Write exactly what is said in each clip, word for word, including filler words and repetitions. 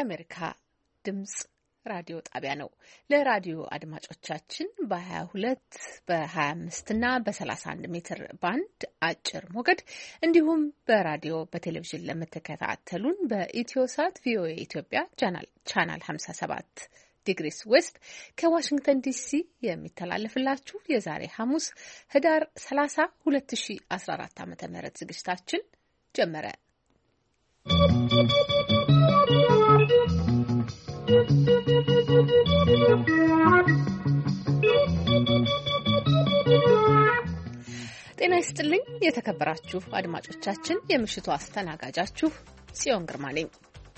የአሜሪካ ድምጽ ራዲዮ ጣቢያ ነው። ለራዲዮ አድማጮቻችን በ22 በ25 እና በ31 ሜትር ባንድ አጭር ሞገድ እንዲሁም በራዲዮ በቴሌቪዥን ለምትከታተሉን በኢትዮሳት ቪኦኤ ኢትዮጵያ ቻናል ሃምሳ ሰባት ዲግሪስ ዌስት ከዋሽንግተን ዲሲ የሚተላለፍላችሁ የዛሬ ሐሙስ ህዳር ሰላሳ ሁለት ሺህ አስራ አራት ዓ.ም ዝግጅታችን ጀመረ። ጤና ይስጥልኝ የተከበራችሁ አድማጮቻችን፣ የምሽቱ አስተናጋጃችሁ ጽዮን ግርማ ነኝ።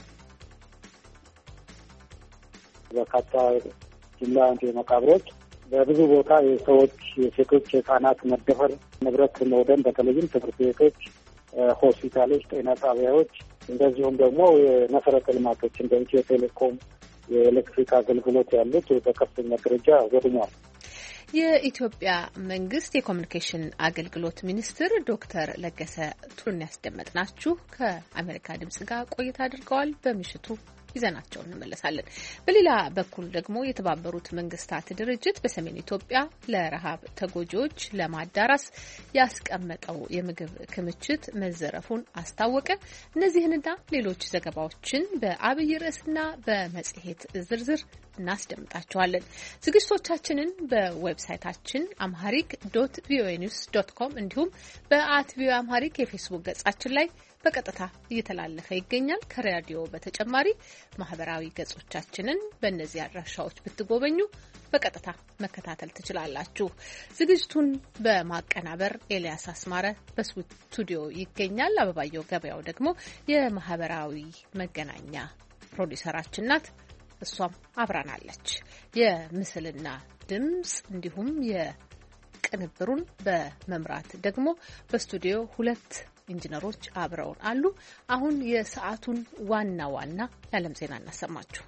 በርካታ ጅምላ መቃብሮች በብዙ ቦታ የሰዎች የሴቶች የህፃናት መደፈር፣ ንብረት መውደም፣ በተለይም ትምህርት ቤቶች፣ ሆስፒታሎች፣ ጤና ጣቢያዎች እንደዚሁም ደግሞ የመሰረተ ልማቶች እንደ ኢትዮ ቴሌኮም የኤሌክትሪክ አገልግሎት ያሉት በከፍተኛ ደረጃ ወድመዋል። የኢትዮጵያ መንግስት የኮሚኒኬሽን አገልግሎት ሚኒስትር ዶክተር ለገሰ ቱሉን ያስደመጥናችሁ ከአሜሪካ ድምጽ ጋር ቆይታ አድርገዋል። በምሽቱ ይዘናቸው እንመለሳለን። በሌላ በኩል ደግሞ የተባበሩት መንግስታት ድርጅት በሰሜን ኢትዮጵያ ለረሃብ ተጎጂዎች ለማዳረስ ያስቀመጠው የምግብ ክምችት መዘረፉን አስታወቀ። እነዚህንና ሌሎች ዘገባዎችን በአብይ ርዕስና በመጽሔት ዝርዝር እናስደምጣቸዋለን። ዝግጅቶቻችንን በዌብሳይታችን አምሃሪክ ዶት ቪኦኤ ኒውስ ዶት ኮም እንዲሁም በአት ቪኦኤ አምሃሪክ የፌስቡክ ገጻችን ላይ በቀጥታ እየተላለፈ ይገኛል። ከራዲዮ በተጨማሪ ማህበራዊ ገጾቻችንን በእነዚህ አድራሻዎች ብትጎበኙ በቀጥታ መከታተል ትችላላችሁ። ዝግጅቱን በማቀናበር ኤልያስ አስማረ በስቱዲዮ ይገኛል። አበባየው ገበያው ደግሞ የማህበራዊ መገናኛ ፕሮዲውሰራችን ናት። እሷም አብራናለች። የምስልና ድምጽ እንዲሁም የቅንብሩን በመምራት ደግሞ በስቱዲዮ ሁለት ኢንጂነሮች አብረውን አሉ። አሁን የሰዓቱን ዋና ዋና የዓለም ዜና እናሰማችሁ።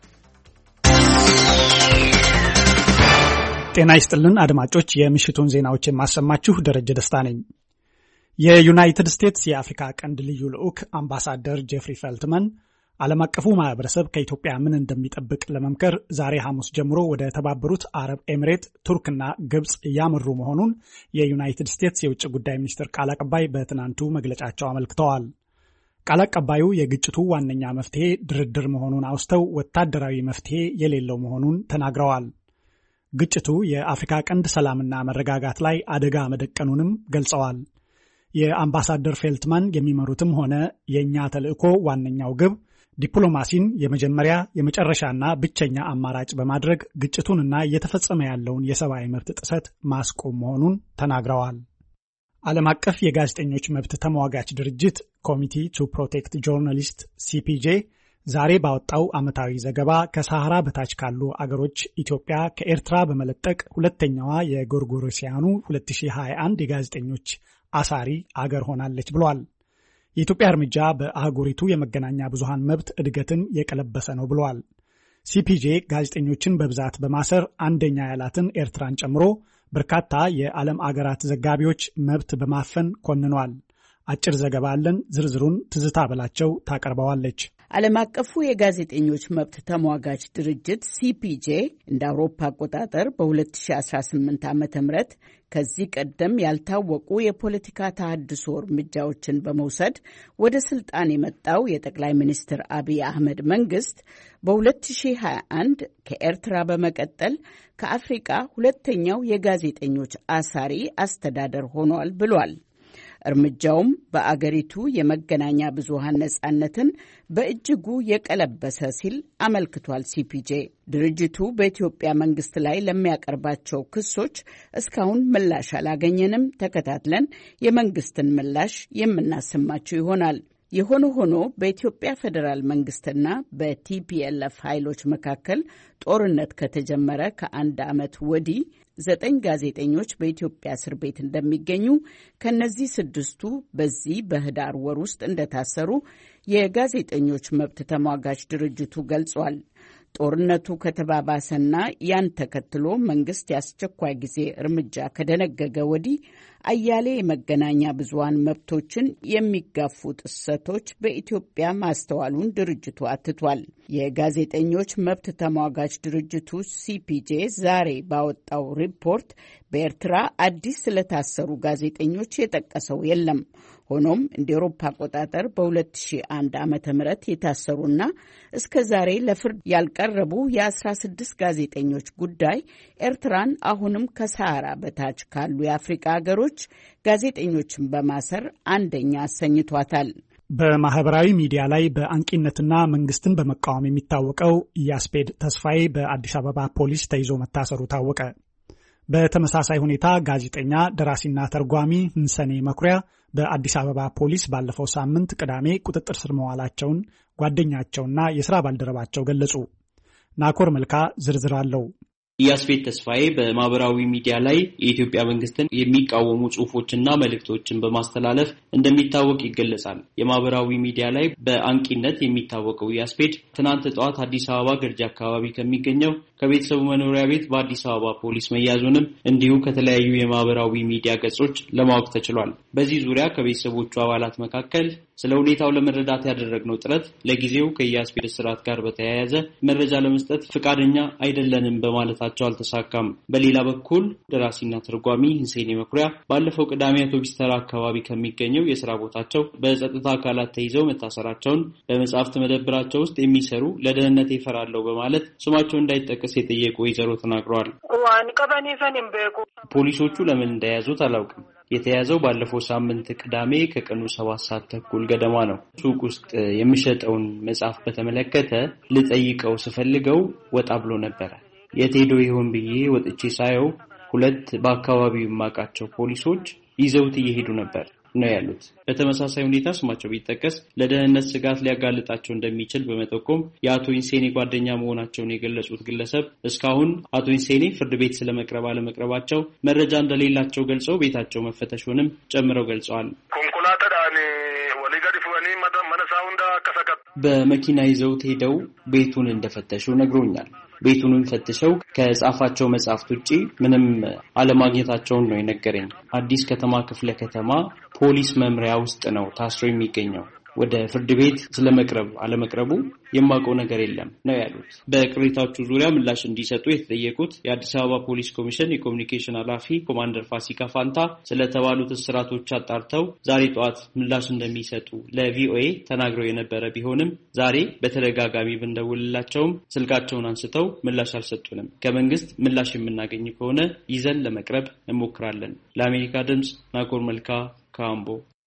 ጤና ይስጥልን አድማጮች፣ የምሽቱን ዜናዎች የማሰማችሁ ደረጀ ደስታ ነኝ። የዩናይትድ ስቴትስ የአፍሪካ ቀንድ ልዩ ልዑክ አምባሳደር ጄፍሪ ፌልትመን ዓለም አቀፉ ማህበረሰብ ከኢትዮጵያ ምን እንደሚጠብቅ ለመምከር ዛሬ ሐሙስ ጀምሮ ወደ ተባበሩት አረብ ኤሚሬት፣ ቱርክና ግብጽ እያመሩ መሆኑን የዩናይትድ ስቴትስ የውጭ ጉዳይ ሚኒስትር ቃል አቀባይ በትናንቱ መግለጫቸው አመልክተዋል። ቃል አቀባዩ የግጭቱ ዋነኛ መፍትሄ ድርድር መሆኑን አውስተው ወታደራዊ መፍትሄ የሌለው መሆኑን ተናግረዋል። ግጭቱ የአፍሪካ ቀንድ ሰላምና መረጋጋት ላይ አደጋ መደቀኑንም ገልጸዋል። የአምባሳደር ፌልትማን የሚመሩትም ሆነ የእኛ ተልዕኮ ዋነኛው ግብ ዲፕሎማሲን የመጀመሪያ የመጨረሻና ብቸኛ አማራጭ በማድረግ ግጭቱንና እየተፈጸመ ያለውን የሰብአዊ መብት ጥሰት ማስቆም መሆኑን ተናግረዋል። ዓለም አቀፍ የጋዜጠኞች መብት ተሟጋች ድርጅት ኮሚቲ ቱ ፕሮቴክት ጆርናሊስት ሲፒጄ ዛሬ ባወጣው ዓመታዊ ዘገባ ከሳህራ በታች ካሉ አገሮች ኢትዮጵያ ከኤርትራ በመለጠቅ ሁለተኛዋ የጎርጎሮሲያኑ ሁለት ሺህ ሃያ አንድ የጋዜጠኞች አሳሪ አገር ሆናለች ብሏል። የኢትዮጵያ እርምጃ በአህጉሪቱ የመገናኛ ብዙሃን መብት እድገትን የቀለበሰ ነው ብሏል። ሲፒጄ ጋዜጠኞችን በብዛት በማሰር አንደኛ ያላትን ኤርትራን ጨምሮ በርካታ የዓለም አገራት ዘጋቢዎች መብት በማፈን ኮንኗል። አጭር ዘገባ አለን። ዝርዝሩን ትዝታ በላቸው ታቀርበዋለች። ዓለም አቀፉ የጋዜጠኞች መብት ተሟጋች ድርጅት ሲፒጄ እንደ አውሮፓ አቆጣጠር በ2018 ዓ.ም ከዚህ ቀደም ያልታወቁ የፖለቲካ ተሃድሶ እርምጃዎችን በመውሰድ ወደ ስልጣን የመጣው የጠቅላይ ሚኒስትር አብይ አህመድ መንግስት በ2021 ከኤርትራ በመቀጠል ከአፍሪቃ ሁለተኛው የጋዜጠኞች አሳሪ አስተዳደር ሆኗል ብሏል። እርምጃውም በአገሪቱ የመገናኛ ብዙሃን ነጻነትን በእጅጉ የቀለበሰ ሲል አመልክቷል። ሲፒጄ ድርጅቱ በኢትዮጵያ መንግስት ላይ ለሚያቀርባቸው ክሶች እስካሁን ምላሽ አላገኘንም። ተከታትለን የመንግስትን ምላሽ የምናሰማቸው ይሆናል። የሆነ ሆኖ በኢትዮጵያ ፌዴራል መንግስትና በቲፒኤልኤፍ ኃይሎች መካከል ጦርነት ከተጀመረ ከአንድ ዓመት ወዲህ ዘጠኝ ጋዜጠኞች በኢትዮጵያ እስር ቤት እንደሚገኙ፣ ከነዚህ ስድስቱ በዚህ በህዳር ወር ውስጥ እንደታሰሩ የጋዜጠኞች መብት ተሟጋች ድርጅቱ ገልጿል። ጦርነቱ ከተባባሰና ያን ተከትሎ መንግስት የአስቸኳይ ጊዜ እርምጃ ከደነገገ ወዲህ አያሌ የመገናኛ ብዙሃን መብቶችን የሚጋፉ ጥሰቶች በኢትዮጵያ ማስተዋሉን ድርጅቱ አትቷል። የጋዜጠኞች መብት ተሟጋች ድርጅቱ ሲፒጄ ዛሬ ባወጣው ሪፖርት በኤርትራ አዲስ ስለታሰሩ ጋዜጠኞች የጠቀሰው የለም። ሆኖም እንደ አውሮፓ አቆጣጠር በሁለት ሺህ አንድ ዓመተ ምህረት የታሰሩና እስከ ዛሬ ለፍርድ ያልቀረቡ የአስራ ስድስት ጋዜጠኞች ጉዳይ ኤርትራን አሁንም ከሰሃራ በታች ካሉ የአፍሪካ ሀገሮች ጋዜጠኞችን በማሰር አንደኛ አሰኝቷታል። በማህበራዊ ሚዲያ ላይ በአንቂነትና መንግስትን በመቃወም የሚታወቀው ኢያስፔድ ተስፋዬ በአዲስ አበባ ፖሊስ ተይዞ መታሰሩ ታወቀ። በተመሳሳይ ሁኔታ ጋዜጠኛ ደራሲና ተርጓሚ ህንሰኔ መኩሪያ በአዲስ አበባ ፖሊስ ባለፈው ሳምንት ቅዳሜ ቁጥጥር ስር መዋላቸውን ጓደኛቸውና የሥራ ባልደረባቸው ገለጹ። ናኮር መልካ ዝርዝር አለው። ኢያስፔድ ተስፋዬ በማህበራዊ ሚዲያ ላይ የኢትዮጵያ መንግስትን የሚቃወሙ ጽሁፎችና መልእክቶችን በማስተላለፍ እንደሚታወቅ ይገለጻል። የማህበራዊ ሚዲያ ላይ በአንቂነት የሚታወቀው ኢያስፔድ ትናንት ጠዋት አዲስ አበባ ገርጂ አካባቢ ከሚገኘው ከቤተሰቡ መኖሪያ ቤት በአዲስ አበባ ፖሊስ መያዙንም እንዲሁ ከተለያዩ የማህበራዊ ሚዲያ ገጾች ለማወቅ ተችሏል። በዚህ ዙሪያ ከቤተሰቦቹ አባላት መካከል ስለ ሁኔታው ለመረዳት ያደረግነው ጥረት ለጊዜው ከኢያስፔድ እስራት ጋር በተያያዘ መረጃ ለመስጠት ፈቃደኛ አይደለንም በማለታቸው አልተሳካም። በሌላ በኩል ደራሲና ተርጓሚ ህንሰኔ መኩሪያ ባለፈው ቅዳሜ አውቶቡስ ተራ አካባቢ ከሚገኘው የሥራ ቦታቸው በጸጥታ አካላት ተይዘው መታሰራቸውን በመጻሕፍት መደብራቸው ውስጥ የሚሰሩ ለደህንነት ይፈራለው በማለት ስማቸው እንዳይጠቀስ የጠየቁ ወይዘሮ ተናግረዋል። ፖሊሶቹ ለምን እንደያዙት አላውቅም። የተያዘው ባለፈው ሳምንት ቅዳሜ ከቀኑ ሰባት ሰዓት ተኩል ገደማ ነው። ሱቅ ውስጥ የሚሸጠውን መጽሐፍ በተመለከተ ልጠይቀው ስፈልገው ወጣ ብሎ ነበር። የት ሄዶ ይሆን ብዬ ወጥቼ ሳየው ሁለት በአካባቢው የማውቃቸው ፖሊሶች ይዘውት እየሄዱ ነበር ነው ያሉት። በተመሳሳይ ሁኔታ ስማቸው ቢጠቀስ ለደህንነት ስጋት ሊያጋልጣቸው እንደሚችል በመጠቆም የአቶ ኢንሴኔ ጓደኛ መሆናቸውን የገለጹት ግለሰብ እስካሁን አቶ ኢንሴኔ ፍርድ ቤት ስለመቅረብ አለመቅረባቸው መረጃ እንደሌላቸው ገልጸው ቤታቸው መፈተሹንም ጨምረው ገልጸዋል። በመኪና ይዘውት ሄደው ቤቱን እንደፈተሹ ነግሮኛል። ቤቱንም ፈትሸው ከጻፋቸው መጽሐፍት ውጪ ምንም አለማግኘታቸውን ነው የነገረኝ። አዲስ ከተማ ክፍለ ከተማ ፖሊስ መምሪያ ውስጥ ነው ታስሮ የሚገኘው። ወደ ፍርድ ቤት ስለመቅረብ አለመቅረቡ የማውቀው ነገር የለም ነው ያሉት። በቅሬታዎቹ ዙሪያ ምላሽ እንዲሰጡ የተጠየቁት የአዲስ አበባ ፖሊስ ኮሚሽን የኮሚኒኬሽን ኃላፊ ኮማንደር ፋሲካ ፋንታ ስለተባሉት እስራቶች አጣርተው ዛሬ ጠዋት ምላሽ እንደሚሰጡ ለቪኦኤ ተናግረው የነበረ ቢሆንም ዛሬ በተደጋጋሚ ብንደውልላቸውም ስልካቸውን አንስተው ምላሽ አልሰጡንም። ከመንግስት ምላሽ የምናገኝ ከሆነ ይዘን ለመቅረብ እንሞክራለን። ለአሜሪካ ድምጽ ናኮር መልካ ካምቦ።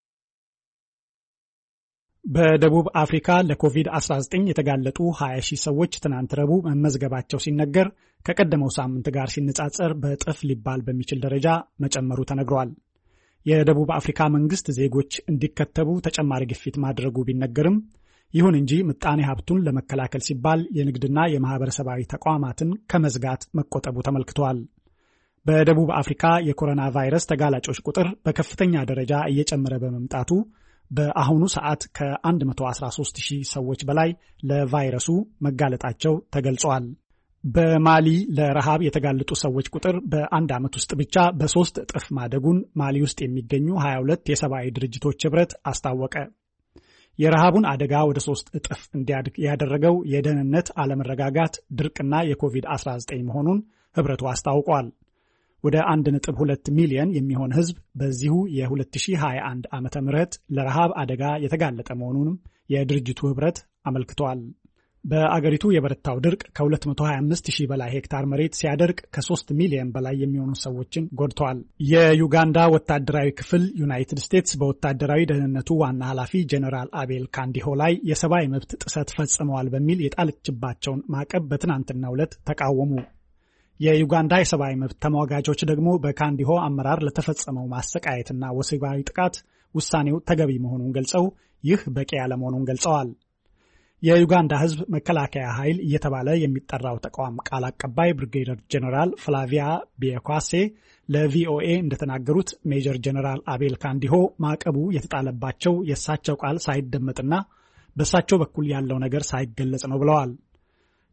በደቡብ አፍሪካ ለኮቪድ አስራ ዘጠኝ የተጋለጡ ሀያ ሺህ ሰዎች ትናንት ረቡዕ መመዝገባቸው ሲነገር ከቀደመው ሳምንት ጋር ሲነጻጸር በእጥፍ ሊባል በሚችል ደረጃ መጨመሩ ተነግሯል። የደቡብ አፍሪካ መንግስት ዜጎች እንዲከተቡ ተጨማሪ ግፊት ማድረጉ ቢነገርም ይሁን እንጂ ምጣኔ ሀብቱን ለመከላከል ሲባል የንግድና የማህበረሰባዊ ተቋማትን ከመዝጋት መቆጠቡ ተመልክቷል። በደቡብ አፍሪካ የኮሮና ቫይረስ ተጋላጮች ቁጥር በከፍተኛ ደረጃ እየጨመረ በመምጣቱ በአሁኑ ሰዓት ከአንድ መቶ አስራ ሶስት ሺህ ሰዎች በላይ ለቫይረሱ መጋለጣቸው ተገልጿል። በማሊ ለረሃብ የተጋለጡ ሰዎች ቁጥር በአንድ ዓመት ውስጥ ብቻ በሶስት እጥፍ ማደጉን ማሊ ውስጥ የሚገኙ ሀያ ሁለት የሰብአዊ ድርጅቶች ህብረት አስታወቀ። የረሃቡን አደጋ ወደ ሶስት እጥፍ እንዲያድግ ያደረገው የደህንነት አለመረጋጋት፣ ድርቅና የኮቪድ አስራ ዘጠኝ መሆኑን ህብረቱ አስታውቋል። ወደ አንድ ነጥብ ሁለት ሚሊዮን የሚሆን ህዝብ በዚሁ የ ሁለት ሺህ ሀያ አንድ ዓመተ ምህረት ለረሃብ አደጋ የተጋለጠ መሆኑንም የድርጅቱ ህብረት አመልክቷል። በአገሪቱ የበረታው ድርቅ ከሁለት መቶ ሀያ አምስት ሺህ በላይ ሄክታር መሬት ሲያደርቅ ከሶስት ሚሊዮን በላይ የሚሆኑ ሰዎችን ጎድቷል። የዩጋንዳ ወታደራዊ ክፍል ዩናይትድ ስቴትስ በወታደራዊ ደህንነቱ ዋና ኃላፊ ጀነራል አቤል ካንዲሆ ላይ የሰብአዊ መብት ጥሰት ፈጽመዋል በሚል የጣለችባቸውን ማዕቀብ በትናንትናው ዕለት ተቃወሙ። የዩጋንዳ የሰብአዊ መብት ተሟጋቾች ደግሞ በካንዲሆ አመራር ለተፈጸመው ማሰቃየትና ወሲባዊ ጥቃት ውሳኔው ተገቢ መሆኑን ገልጸው ይህ በቂ ያለመሆኑን ገልጸዋል። የዩጋንዳ ህዝብ መከላከያ ኃይል እየተባለ የሚጠራው ተቋም ቃል አቀባይ ብሪጌደር ጀነራል ፍላቪያ ቢየኳሴ ለቪኦኤ እንደተናገሩት ሜጀር ጀነራል አቤል ካንዲሆ ማዕቀቡ የተጣለባቸው የእሳቸው ቃል ሳይደመጥና በእሳቸው በኩል ያለው ነገር ሳይገለጽ ነው ብለዋል።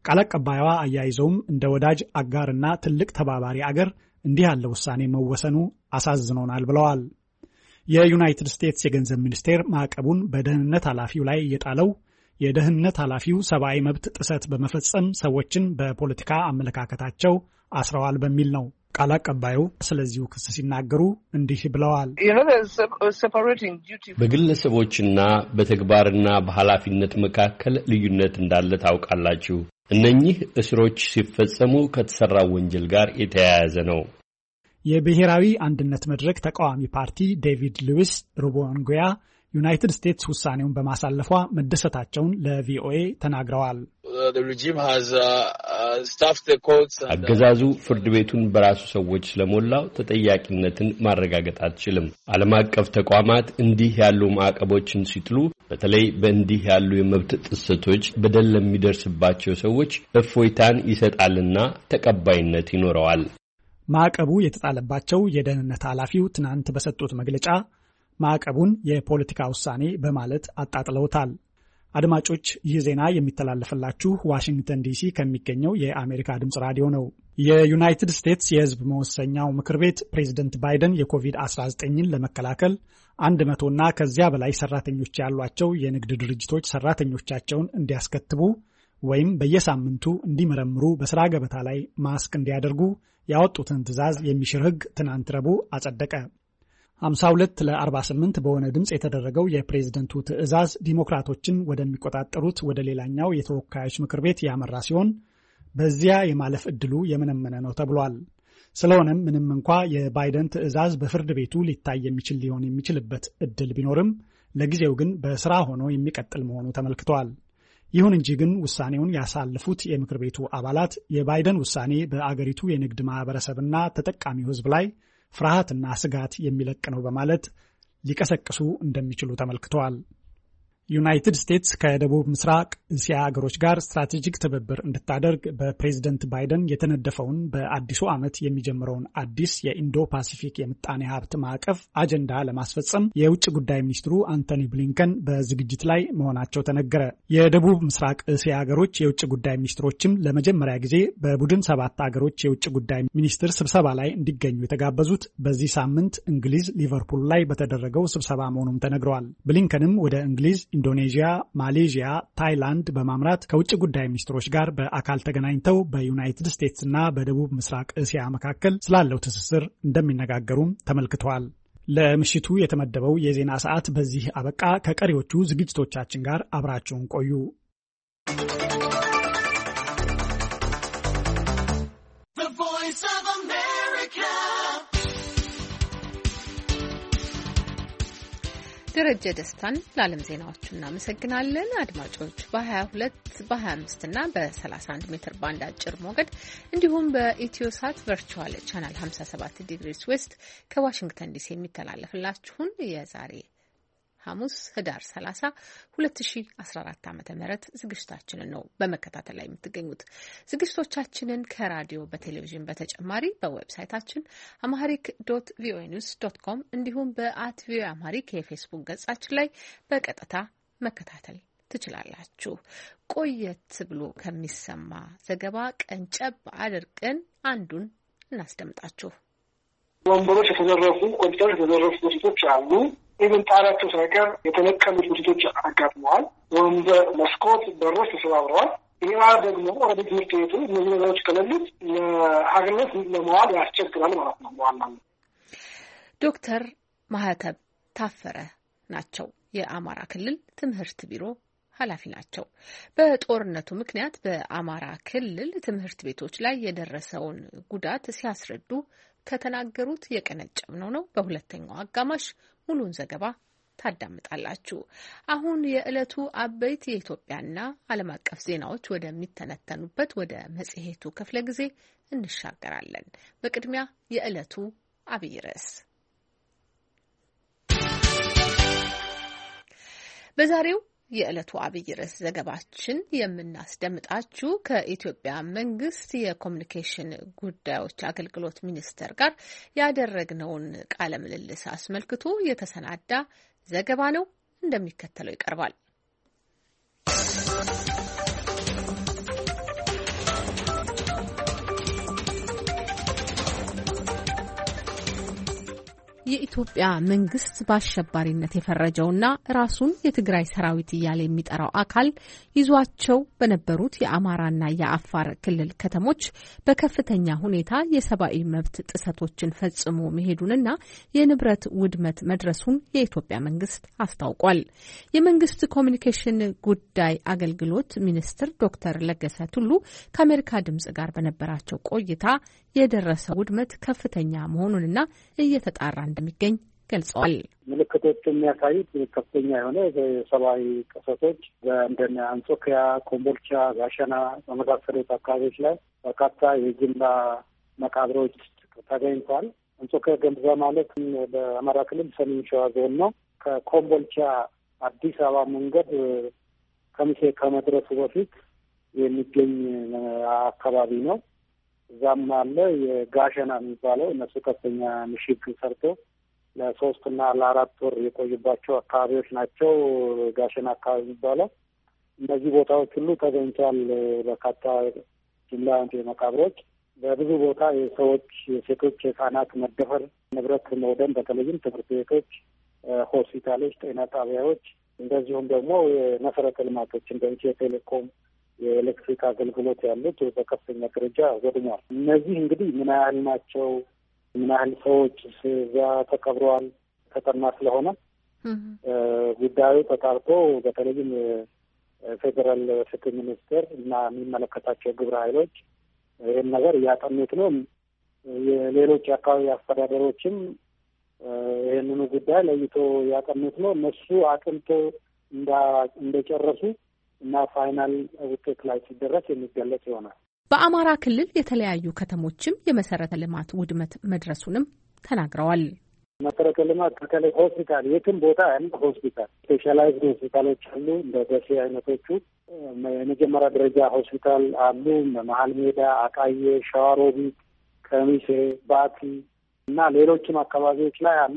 ቃል አቀባይዋ አያይዘውም እንደ ወዳጅ አጋርና ትልቅ ተባባሪ አገር እንዲህ ያለ ውሳኔ መወሰኑ አሳዝኖናል ብለዋል። የዩናይትድ ስቴትስ የገንዘብ ሚኒስቴር ማዕቀቡን በደህንነት ኃላፊው ላይ የጣለው የደህንነት ኃላፊው ሰብአዊ መብት ጥሰት በመፈጸም ሰዎችን በፖለቲካ አመለካከታቸው አስረዋል በሚል ነው። ቃል አቀባዩ ስለዚሁ ክስ ሲናገሩ እንዲህ ብለዋል። በግለሰቦችና በተግባርና በኃላፊነት መካከል ልዩነት እንዳለ ታውቃላችሁ። እነኚህ እስሮች ሲፈጸሙ ከተሰራው ወንጀል ጋር የተያያዘ ነው። የብሔራዊ አንድነት መድረክ ተቃዋሚ ፓርቲ ዴቪድ ሉዊስ ሩቦንጎያ ዩናይትድ ስቴትስ ውሳኔውን በማሳለፏ መደሰታቸውን ለቪኦኤ ተናግረዋል። አገዛዙ ፍርድ ቤቱን በራሱ ሰዎች ስለሞላው ተጠያቂነትን ማረጋገጥ አትችልም። ዓለም አቀፍ ተቋማት እንዲህ ያሉ ማዕቀቦችን ሲጥሉ በተለይ በእንዲህ ያሉ የመብት ጥሰቶች በደል ለሚደርስባቸው ሰዎች እፎይታን ይሰጣልና ተቀባይነት ይኖረዋል። ማዕቀቡ የተጣለባቸው የደህንነት ኃላፊው ትናንት በሰጡት መግለጫ ማዕቀቡን የፖለቲካ ውሳኔ በማለት አጣጥለውታል። አድማጮች፣ ይህ ዜና የሚተላለፍላችሁ ዋሽንግተን ዲሲ ከሚገኘው የአሜሪካ ድምጽ ራዲዮ ነው። የዩናይትድ ስቴትስ የሕዝብ መወሰኛው ምክር ቤት ፕሬዝደንት ባይደን የኮቪድ አስራ ዘጠኝን ለመከላከል አንድ መቶና ከዚያ በላይ ሰራተኞች ያሏቸው የንግድ ድርጅቶች ሰራተኞቻቸውን እንዲያስከትቡ ወይም በየሳምንቱ እንዲመረምሩ በስራ ገበታ ላይ ማስክ እንዲያደርጉ ያወጡትን ትዕዛዝ የሚሽር ሕግ ትናንት ረቡዕ አጸደቀ። ሃምሳ ሁለት ለአርባ ስምንት በሆነ ድምጽ የተደረገው የፕሬዝደንቱ ትዕዛዝ ዲሞክራቶችን ወደሚቆጣጠሩት ወደ ሌላኛው የተወካዮች ምክር ቤት ያመራ ሲሆን በዚያ የማለፍ ዕድሉ የመነመነ ነው ተብሏል። ስለሆነም ምንም እንኳ የባይደን ትዕዛዝ በፍርድ ቤቱ ሊታይ የሚችል ሊሆን የሚችልበት ዕድል ቢኖርም ለጊዜው ግን በስራ ሆኖ የሚቀጥል መሆኑ ተመልክቷል። ይሁን እንጂ ግን ውሳኔውን ያሳለፉት የምክር ቤቱ አባላት የባይደን ውሳኔ በአገሪቱ የንግድ ማህበረሰብና ተጠቃሚው ሕዝብ ላይ ፍርሃትና ስጋት የሚለቅ ነው በማለት ሊቀሰቅሱ እንደሚችሉ ተመልክተዋል። ዩናይትድ ስቴትስ ከደቡብ ምስራቅ እስያ ሀገሮች ጋር ስትራቴጂክ ትብብር እንድታደርግ በፕሬዝደንት ባይደን የተነደፈውን በአዲሱ ዓመት የሚጀምረውን አዲስ የኢንዶ ፓሲፊክ የምጣኔ ሀብት ማዕቀፍ አጀንዳ ለማስፈጸም የውጭ ጉዳይ ሚኒስትሩ አንቶኒ ብሊንከን በዝግጅት ላይ መሆናቸው ተነገረ። የደቡብ ምስራቅ እስያ ሀገሮች የውጭ ጉዳይ ሚኒስትሮችም ለመጀመሪያ ጊዜ በቡድን ሰባት ሀገሮች የውጭ ጉዳይ ሚኒስትር ስብሰባ ላይ እንዲገኙ የተጋበዙት በዚህ ሳምንት እንግሊዝ ሊቨርፑል ላይ በተደረገው ስብሰባ መሆኑም ተነግረዋል። ብሊንከንም ወደ እንግሊዝ፣ ኢንዶኔዥያ፣ ማሌዥያ፣ ታይላንድ በማምራት ከውጭ ጉዳይ ሚኒስትሮች ጋር በአካል ተገናኝተው በዩናይትድ ስቴትስ እና በደቡብ ምስራቅ እስያ መካከል ስላለው ትስስር እንደሚነጋገሩም ተመልክተዋል። ለምሽቱ የተመደበው የዜና ሰዓት በዚህ አበቃ። ከቀሪዎቹ ዝግጅቶቻችን ጋር አብራችሁን ቆዩ። ደረጀ ደስታን ለዓለም ዜናዎቹ እናመሰግናለን። አድማጮች በ22 በ25 እና በ31 ሜትር ባንድ አጭር ሞገድ እንዲሁም በኢትዮሳት ቨርቹዋል ቻናል ሃምሳ ሰባት ዲግሪስ ዌስት ከዋሽንግተን ዲሲ የሚተላለፍላችሁን የዛሬ ሐሙስ ህዳር ሰላሳ ሁለት ሺህ አስራ አራት ዓመተ ምህረት ዝግጅታችንን ነው በመከታተል ላይ የምትገኙት። ዝግጅቶቻችንን ከራዲዮ በቴሌቪዥን በተጨማሪ በዌብሳይታችን አማሪክ ዶት ቪኦኤ ኒውስ ዶት ኮም እንዲሁም በአት ቪኦኤ አማሪክ የፌስቡክ ገጻችን ላይ በቀጥታ መከታተል ትችላላችሁ። ቆየት ብሎ ከሚሰማ ዘገባ ቀንጨብ አድርገን አንዱን እናስደምጣችሁ። ወንበሮች የተዘረፉ፣ ኮምፒውተሮች የተዘረፉ ድርጅቶች አሉ። ኢቭን ጣሪያቸው ሳይቀር የተነቀሉ ድርጅቶች አጋጥመዋል። ወንበር፣ መስኮት፣ በሮች ተሰባብረዋል። ይህ ደግሞ ወደ ትምህርት ቤቱ እነዚህ ነገሮች ከሌሉት ለአገልግሎት ለመዋል ያስቸግራል ማለት ነው። ዋናው ዶክተር ማህተብ ታፈረ ናቸው። የአማራ ክልል ትምህርት ቢሮ ኃላፊ ናቸው። በጦርነቱ ምክንያት በአማራ ክልል ትምህርት ቤቶች ላይ የደረሰውን ጉዳት ሲያስረዱ ከተናገሩት የቀነጨብነው ነው። በሁለተኛው አጋማሽ ሙሉን ዘገባ ታዳምጣላችሁ። አሁን የዕለቱ አበይት የኢትዮጵያና ዓለም አቀፍ ዜናዎች ወደሚተነተኑበት ወደ መጽሔቱ ክፍለ ጊዜ እንሻገራለን። በቅድሚያ የዕለቱ አብይ ርዕስ በዛሬው የዕለቱ አብይ ርዕስ ዘገባችን የምናስደምጣችሁ ከኢትዮጵያ መንግስት የኮሚኒኬሽን ጉዳዮች አገልግሎት ሚኒስቴር ጋር ያደረግነውን ቃለ ምልልስ አስመልክቶ የተሰናዳ ዘገባ ነው። እንደሚከተለው ይቀርባል። የኢትዮጵያ መንግስት በአሸባሪነት የፈረጀውና ራሱን የትግራይ ሰራዊት እያለ የሚጠራው አካል ይዟቸው በነበሩት የአማራና የአፋር ክልል ከተሞች በከፍተኛ ሁኔታ የሰብአዊ መብት ጥሰቶችን ፈጽሞ መሄዱንና የንብረት ውድመት መድረሱን የኢትዮጵያ መንግስት አስታውቋል። የመንግስት ኮሚኒኬሽን ጉዳይ አገልግሎት ሚኒስትር ዶክተር ለገሰ ቱሉ ከአሜሪካ ድምጽ ጋር በነበራቸው ቆይታ የደረሰው ውድመት ከፍተኛ መሆኑንና እየተጣራ እንደሚገኝ ገልጸዋል። ምልክቶች የሚያሳዩት ከፍተኛ የሆነ የሰብአዊ ጥሰቶች እንደነ አንጾኪያ፣ ኮምቦልቻ፣ ጋሸና በመሳሰሉት አካባቢዎች ላይ በርካታ የጅምላ መቃብሮች ተገኝተዋል። አንጾኪያ ገምዛ ማለት በአማራ ክልል ሰሜን ሸዋ ዞን ነው። ከኮምቦልቻ አዲስ አበባ መንገድ ከሚሴ ከመድረሱ በፊት የሚገኝ አካባቢ ነው። እዛም አለ የጋሸና የሚባለው እነሱ ከፍተኛ ምሽግ ሰርቶ ለሶስት እና ለአራት ወር የቆዩባቸው አካባቢዎች ናቸው። ጋሸና አካባቢ የሚባለው እነዚህ ቦታዎች ሁሉ ተገኝቷል። በርካታ ጅምላ መቃብሮች፣ በብዙ ቦታ የሰዎች የሴቶች፣ የህጻናት መደፈር፣ ንብረት መውደም፣ በተለይም ትምህርት ቤቶች፣ ሆስፒታሎች፣ ጤና ጣቢያዎች እንደዚሁም ደግሞ የመሰረተ ልማቶች እንደ ኢትዮ ቴሌኮም የኤሌክትሪክ አገልግሎት ያሉት በከፍተኛ ደረጃ ወድሟል። እነዚህ እንግዲህ ምን ያህል ናቸው፣ ምን ያህል ሰዎች እዛ ተቀብረዋል ተጠና ስለሆነ ጉዳዩ ተጣርቶ በተለይም ፌዴራል ፍትህ ሚኒስቴር እና የሚመለከታቸው ግብረ ኃይሎች ይህን ነገር እያጠኑት ነው። የሌሎች የአካባቢ አስተዳደሮችም ይህንኑ ጉዳይ ለይቶ ያጠኑት ነው። እነሱ አጥንቶ እንደጨረሱ እና ፋይናል ውጤት ላይ ሲደረስ የሚገለጽ ይሆናል። በአማራ ክልል የተለያዩ ከተሞችም የመሰረተ ልማት ውድመት መድረሱንም ተናግረዋል። መሰረተ ልማት በተለይ ሆስፒታል፣ የትም ቦታ ያለ ሆስፒታል፣ ስፔሻላይዝድ ሆስፒታሎች አሉ። እንደ ደሴ አይነቶቹ የመጀመሪያ ደረጃ ሆስፒታል አሉ። መሀል ሜዳ፣ አቃዬ፣ ሸዋሮቢት፣ ከሚሴ፣ ባቲ እና ሌሎችም አካባቢዎች ላይ አሉ።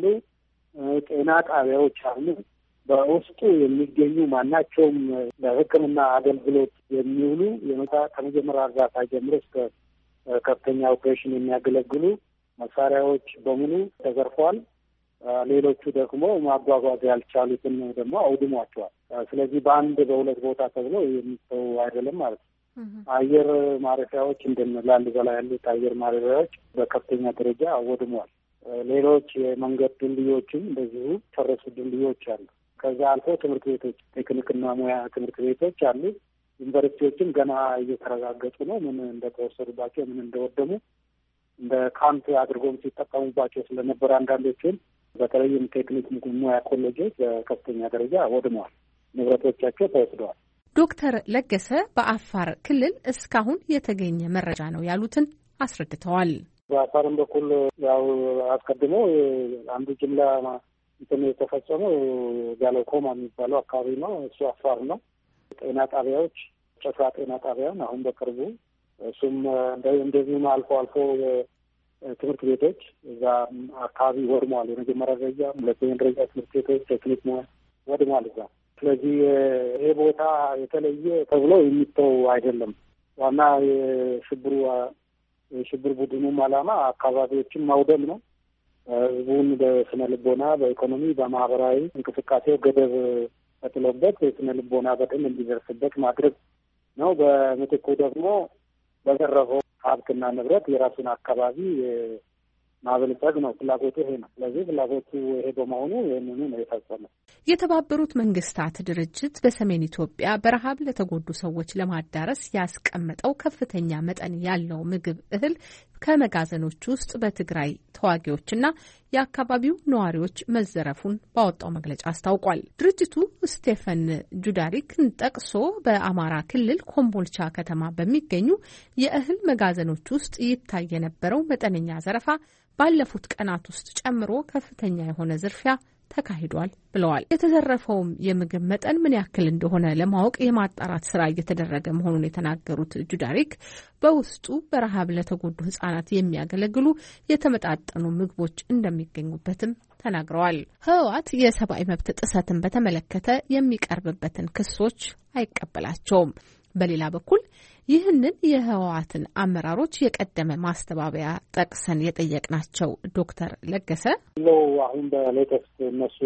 ጤና ጣቢያዎች አሉ። በውስጡ የሚገኙ ማናቸውም ለሕክምና አገልግሎት የሚውሉ የመጣ ከመጀመሪያ እርዳታ ጀምሮ እስከ ከፍተኛ ኦፕሬሽን የሚያገለግሉ መሳሪያዎች በሙሉ ተዘርፈዋል። ሌሎቹ ደግሞ ማጓጓዝ ያልቻሉትን ደግሞ አውድሟቸዋል። ስለዚህ በአንድ በሁለት ቦታ ተብሎ የሚተው አይደለም ማለት ነው። አየር ማረፊያዎች እንደነ ላሊበላ ያሉት አየር ማረፊያዎች በከፍተኛ ደረጃ አወድሟል። ሌሎች የመንገድ ድልድዮችም እንደዚሁ ፈረሱ ድልድዮች አሉ። ከዛ አልፎ ትምህርት ቤቶች፣ ቴክኒክና ሙያ ትምህርት ቤቶች አሉ። ዩኒቨርሲቲዎችም ገና እየተረጋገጡ ነው ምን እንደተወሰዱባቸው፣ ምን እንደወደሙ። እንደ ካምፕ አድርጎም ሲጠቀሙባቸው ስለነበረ አንዳንዶችን በተለይም ቴክኒክ ሙያ ኮሌጆች በከፍተኛ ደረጃ ወድመዋል፣ ንብረቶቻቸው ተወስደዋል። ዶክተር ለገሰ በአፋር ክልል እስካሁን የተገኘ መረጃ ነው ያሉትን አስረድተዋል። በአፋርም በኩል ያው አስቀድሞ አንዱ ጅምላ እንትን የተፈጸመው ጋለኮማ የሚባለው አካባቢ ነው። እሱ አፋር ነው። ጤና ጣቢያዎች ጨፋ ጤና ጣቢያን አሁን በቅርቡ እሱም እንደዚሁም አልፎ አልፎ ትምህርት ቤቶች እዛ አካባቢ ወድመዋል። የመጀመሪያ ደረጃ፣ ሁለተኛ ደረጃ ትምህርት ቤቶች፣ ቴክኒክ ሙያ ወድመዋል እዛ። ስለዚህ ይሄ ቦታ የተለየ ተብሎ የሚተው አይደለም። ዋና የሽብሩ የሽብር ቡድኑም ዓላማ አካባቢዎችን ማውደም ነው። ህዝቡን በስነ ልቦና፣ በኢኮኖሚ፣ በማህበራዊ እንቅስቃሴው ገደብ ተጥሎበት የስነ ልቦና በደል እንዲደርስበት ማድረግ ነው። በምትኩ ደግሞ በዘረፈው ሀብትና ንብረት የራሱን አካባቢ ማበልጸግ ነው። ፍላጎቱ ይሄ ነው። ስለዚህ ፍላጎቱ ይሄ በመሆኑ ይህንኑ ነው የፈጸመው። የተባበሩት መንግስታት ድርጅት በሰሜን ኢትዮጵያ በረሃብ ለተጎዱ ሰዎች ለማዳረስ ያስቀመጠው ከፍተኛ መጠን ያለው ምግብ እህል ከመጋዘኖች ውስጥ በትግራይ ተዋጊዎችና የአካባቢው ነዋሪዎች መዘረፉን ባወጣው መግለጫ አስታውቋል። ድርጅቱ ስቴፈን ጁዳሪክን ጠቅሶ በአማራ ክልል ኮምቦልቻ ከተማ በሚገኙ የእህል መጋዘኖች ውስጥ ይታይ የነበረው መጠነኛ ዘረፋ ባለፉት ቀናት ውስጥ ጨምሮ ከፍተኛ የሆነ ዝርፊያ ተካሂዷል ብለዋል። የተዘረፈውም የምግብ መጠን ምን ያክል እንደሆነ ለማወቅ የማጣራት ስራ እየተደረገ መሆኑን የተናገሩት ጁዳሪክ በውስጡ በረሃብ ለተጎዱ ህጻናት የሚያገለግሉ የተመጣጠኑ ምግቦች እንደሚገኙበትም ተናግረዋል። ህወሓት የሰብአዊ መብት ጥሰትን በተመለከተ የሚቀርብበትን ክሶች አይቀበላቸውም። በሌላ በኩል ይህንን የህወሓትን አመራሮች የቀደመ ማስተባበያ ጠቅሰን የጠየቅናቸው ዶክተር ለገሰ ነው አሁን በሌተስት እነሱ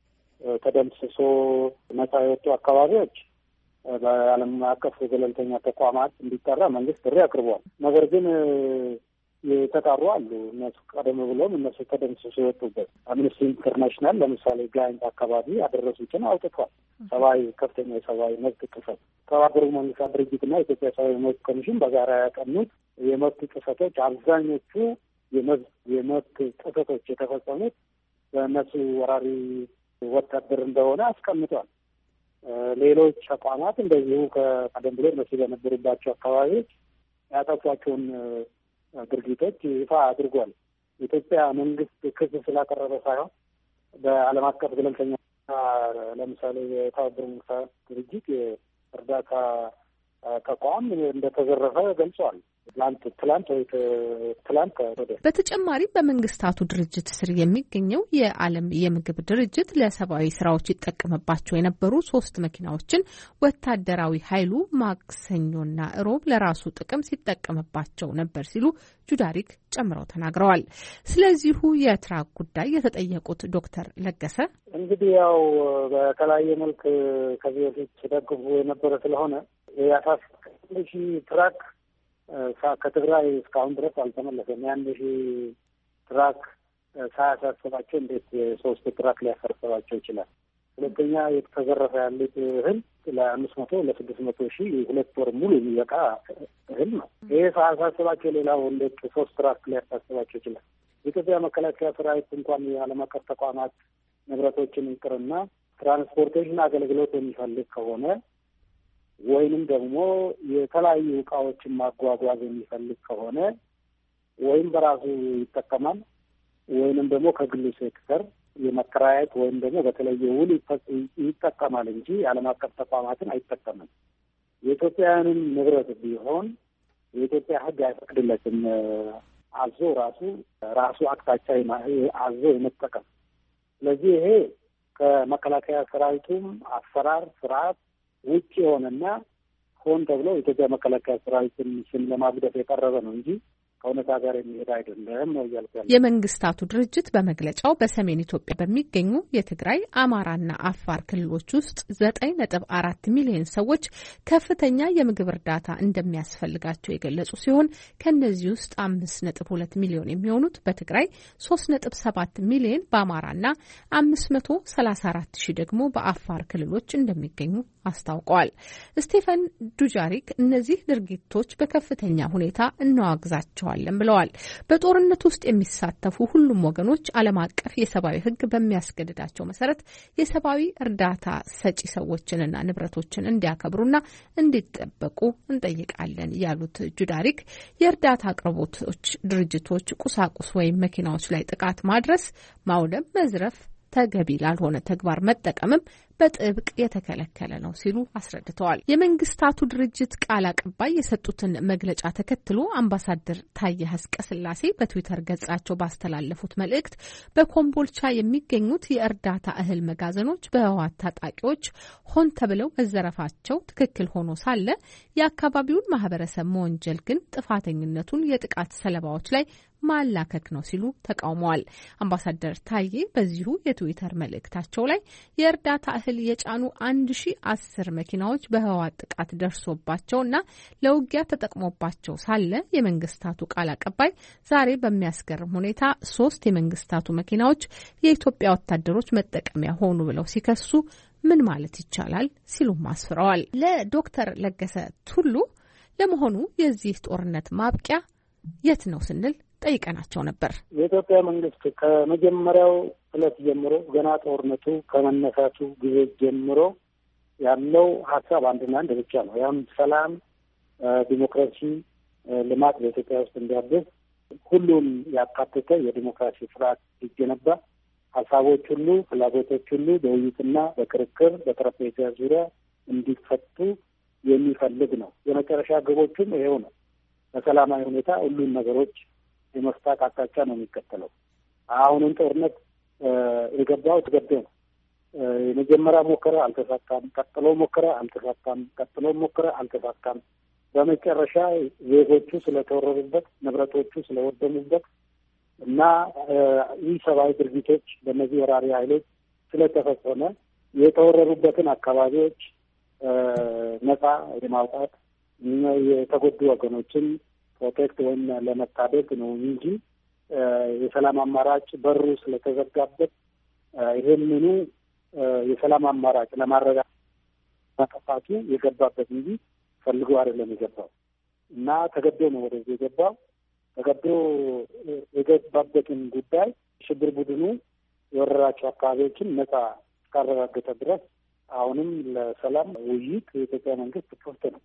ተደምስሶ ነጻ የወጡ አካባቢዎች በዓለም አቀፍ ገለልተኛ ተቋማት እንዲጠራ መንግስት ጥሪ አቅርቧል። ነገር ግን የተጣሩ አሉ። እነሱ ቀደም ብሎም እነሱ ተደምስሶ የወጡበት አምነስቲ ኢንተርናሽናል ለምሳሌ ጋይንት አካባቢ አደረሱትን አውጥቷል። ሰብአዊ ከፍተኛ የሰብአዊ መብት ጥሰት የተባበሩት መንግስታት ድርጅትና የኢትዮጵያ ሰብአዊ መብት ኮሚሽን በጋራ ያቀኑት የመብት ጥሰቶች አብዛኞቹ የመብት የመብት ጥሰቶች የተፈጸሙት በእነሱ ወራሪ ወታደር እንደሆነ አስቀምጧል። ሌሎች ተቋማት እንደዚሁ ከቀደም ብሎ እነሱ በነበሩባቸው አካባቢዎች ያጠፏቸውን ድርጊቶች ይፋ አድርጓል። የኢትዮጵያ መንግስት ክስ ስላቀረበ ሳይሆን በዓለም አቀፍ ገለልተኛ ለምሳሌ የተባበሩት መንግስታት ድርጅት የእርዳታ ተቋም እንደተዘረፈ ገልጿል። ትላንት ትላንት ወይ ትላንት ወደ በተጨማሪም በመንግስታቱ ድርጅት ስር የሚገኘው የዓለም የምግብ ድርጅት ለሰብአዊ ስራዎች ይጠቀምባቸው የነበሩ ሶስት መኪናዎችን ወታደራዊ ኃይሉ ማክሰኞና ሮብ ለራሱ ጥቅም ሲጠቀምባቸው ነበር ሲሉ ጁዳሪክ ጨምረው ተናግረዋል። ስለዚሁ የትራክ ጉዳይ የተጠየቁት ዶክተር ለገሰ እንግዲህ ያው በተለያየ መልክ ከዚህ በፊት ሲደግፉ የነበረ ስለሆነ የአሳስሽ ትራክ ከትግራይ እስካሁን ድረስ አልተመለሰም። ያን ሺህ ትራክ ሳያሳስባቸው እንዴት የሶስት ትራክ ሊያሳስባቸው ይችላል? ሁለተኛ የተዘረፈ ያሉት እህል ለአምስት መቶ ለስድስት መቶ ሺህ ሁለት ወር ሙሉ የሚበቃ እህል ነው። ይሄ ሳያሳስባቸው ሌላው እንዴት ሶስት ትራክ ሊያሳስባቸው ይችላል? የኢትዮጵያ መከላከያ ሰራዊት እንኳን የዓለም አቀፍ ተቋማት ንብረቶችን ይቅርና ትራንስፖርቴሽን አገልግሎት የሚፈልግ ከሆነ ወይንም ደግሞ የተለያዩ እቃዎችን ማጓጓዝ የሚፈልግ ከሆነ ወይም በራሱ ይጠቀማል ወይንም ደግሞ ከግሉ ሴክተር የመከራየት ወይም ደግሞ በተለየ ውል ይጠቀማል እንጂ ዓለም አቀፍ ተቋማትን አይጠቀምም። የኢትዮጵያውያንን ንብረት ቢሆን የኢትዮጵያ ሕግ አይፈቅድለትም። አዞ ራሱ ራሱ አቅጣጫ አዞ የመጠቀም ስለዚህ ይሄ ከመከላከያ ሰራዊቱም አሰራር ስርዓት ውጭ የሆነና ሆን ተብሎ የኢትዮጵያ መከላከያ ሰራዊትን ስም ለማጉደፍ የቀረበ ነው እንጂ ከእውነታ ጋር የሚሄድ አይደለም ነው እያልኩ ያለው። የመንግስታቱ ድርጅት በመግለጫው በሰሜን ኢትዮጵያ በሚገኙ የትግራይ አማራና አፋር ክልሎች ውስጥ ዘጠኝ ነጥብ አራት ሚሊዮን ሰዎች ከፍተኛ የምግብ እርዳታ እንደሚያስፈልጋቸው የገለጹ ሲሆን ከእነዚህ ውስጥ አምስት ነጥብ ሁለት ሚሊዮን የሚሆኑት በትግራይ፣ ሶስት ነጥብ ሰባት ሚሊዮን በአማራና አምስት መቶ ሰላሳ አራት ሺህ ደግሞ በአፋር ክልሎች እንደሚገኙ አስታውቀዋል። ስቴፈን ዱጃሪክ እነዚህ ድርጊቶች በከፍተኛ ሁኔታ እናዋግዛቸዋለን ብለዋል። በጦርነት ውስጥ የሚሳተፉ ሁሉም ወገኖች ዓለም አቀፍ የሰብአዊ ሕግ በሚያስገድዳቸው መሰረት የሰብአዊ እርዳታ ሰጪ ሰዎችንና ንብረቶችን እንዲያከብሩና እንዲጠበቁ እንጠይቃለን ያሉት ጁዳሪክ የእርዳታ አቅርቦቶች ድርጅቶች ቁሳቁስ ወይም መኪናዎች ላይ ጥቃት ማድረስ፣ ማውደም፣ መዝረፍ ተገቢ ላልሆነ ተግባር መጠቀምም በጥብቅ የተከለከለ ነው ሲሉ አስረድተዋል። የመንግስታቱ ድርጅት ቃል አቀባይ የሰጡትን መግለጫ ተከትሎ አምባሳደር ታዬ አጽቀሥላሴ በትዊተር ገጻቸው ባስተላለፉት መልእክት በኮምቦልቻ የሚገኙት የእርዳታ እህል መጋዘኖች በህወሓት ታጣቂዎች ሆን ተብለው መዘረፋቸው ትክክል ሆኖ ሳለ የአካባቢውን ማህበረሰብ መወንጀል ግን ጥፋተኝነቱን የጥቃት ሰለባዎች ላይ ማላከክ ነው ሲሉ ተቃውመዋል። አምባሳደር ታዬ በዚሁ የትዊተር መልእክታቸው ላይ የእርዳታ እህል የጫኑ አንድ ሺ አስር መኪናዎች በህወሓት ጥቃት ደርሶባቸውና ለውጊያ ተጠቅሞባቸው ሳለ የመንግስታቱ ቃል አቀባይ ዛሬ በሚያስገርም ሁኔታ ሶስት የመንግስታቱ መኪናዎች የኢትዮጵያ ወታደሮች መጠቀሚያ ሆኑ ብለው ሲከሱ ምን ማለት ይቻላል ሲሉም አስፍረዋል። ለዶክተር ለገሰ ቱሉ ለመሆኑ የዚህ ጦርነት ማብቂያ የት ነው ስንል ጠይቀናቸው ነበር። የኢትዮጵያ መንግስት ከመጀመሪያው ዕለት ጀምሮ ገና ጦርነቱ ከመነሳቱ ጊዜ ጀምሮ ያለው ሀሳብ አንድና አንድ ብቻ ነው። ያም ሰላም፣ ዲሞክራሲ፣ ልማት በኢትዮጵያ ውስጥ እንዲያብብ ሁሉም ያካተተ የዲሞክራሲ ስርዓት ሲገነባ ሀሳቦች ሁሉ ፍላጎቶች ሁሉ በውይይትና በክርክር በጠረጴዛ ዙሪያ እንዲፈቱ የሚፈልግ ነው። የመጨረሻ ግቦቹም ይሄው ነው። በሰላማዊ ሁኔታ ሁሉም ነገሮች የመፍታት አቅጣጫ ነው የሚከተለው። አሁንም ጦርነት የገባው ተገደው ነው። የመጀመሪያ ሞከረ አልተሳካም፣ ቀጥሎ ሞከረ አልተሳካም፣ ቀጥሎ ሞከረ አልተሳካም። በመጨረሻ ዜጎቹ ስለተወረሩበት፣ ንብረቶቹ ስለወደሙበት እና ይህ ሰብአዊ ድርጊቶች በእነዚህ ወራሪ ኃይሎች ስለተፈጸመ የተወረሩበትን አካባቢዎች ነጻ የማውጣት የተጎዱ ወገኖችን ፕሮቴክት ወይም ለመታደግ ነው እንጂ የሰላም አማራጭ በሩ ስለተዘጋበት ይሄንኑ የሰላም አማራጭ ለማረጋገጥ ማጥፋቱ የገባበት እንጂ ፈልጎ አይደለም የገባው እና ተገዶ ነው ወደዚህ የገባው። ተገዶ የገባበትን ጉዳይ ሽብር ቡድኑ የወረራቸው አካባቢዎችን ነጻ እስካረጋገጠ ድረስ አሁንም ለሰላም ውይይት የኢትዮጵያ መንግስት ክፍት ነው።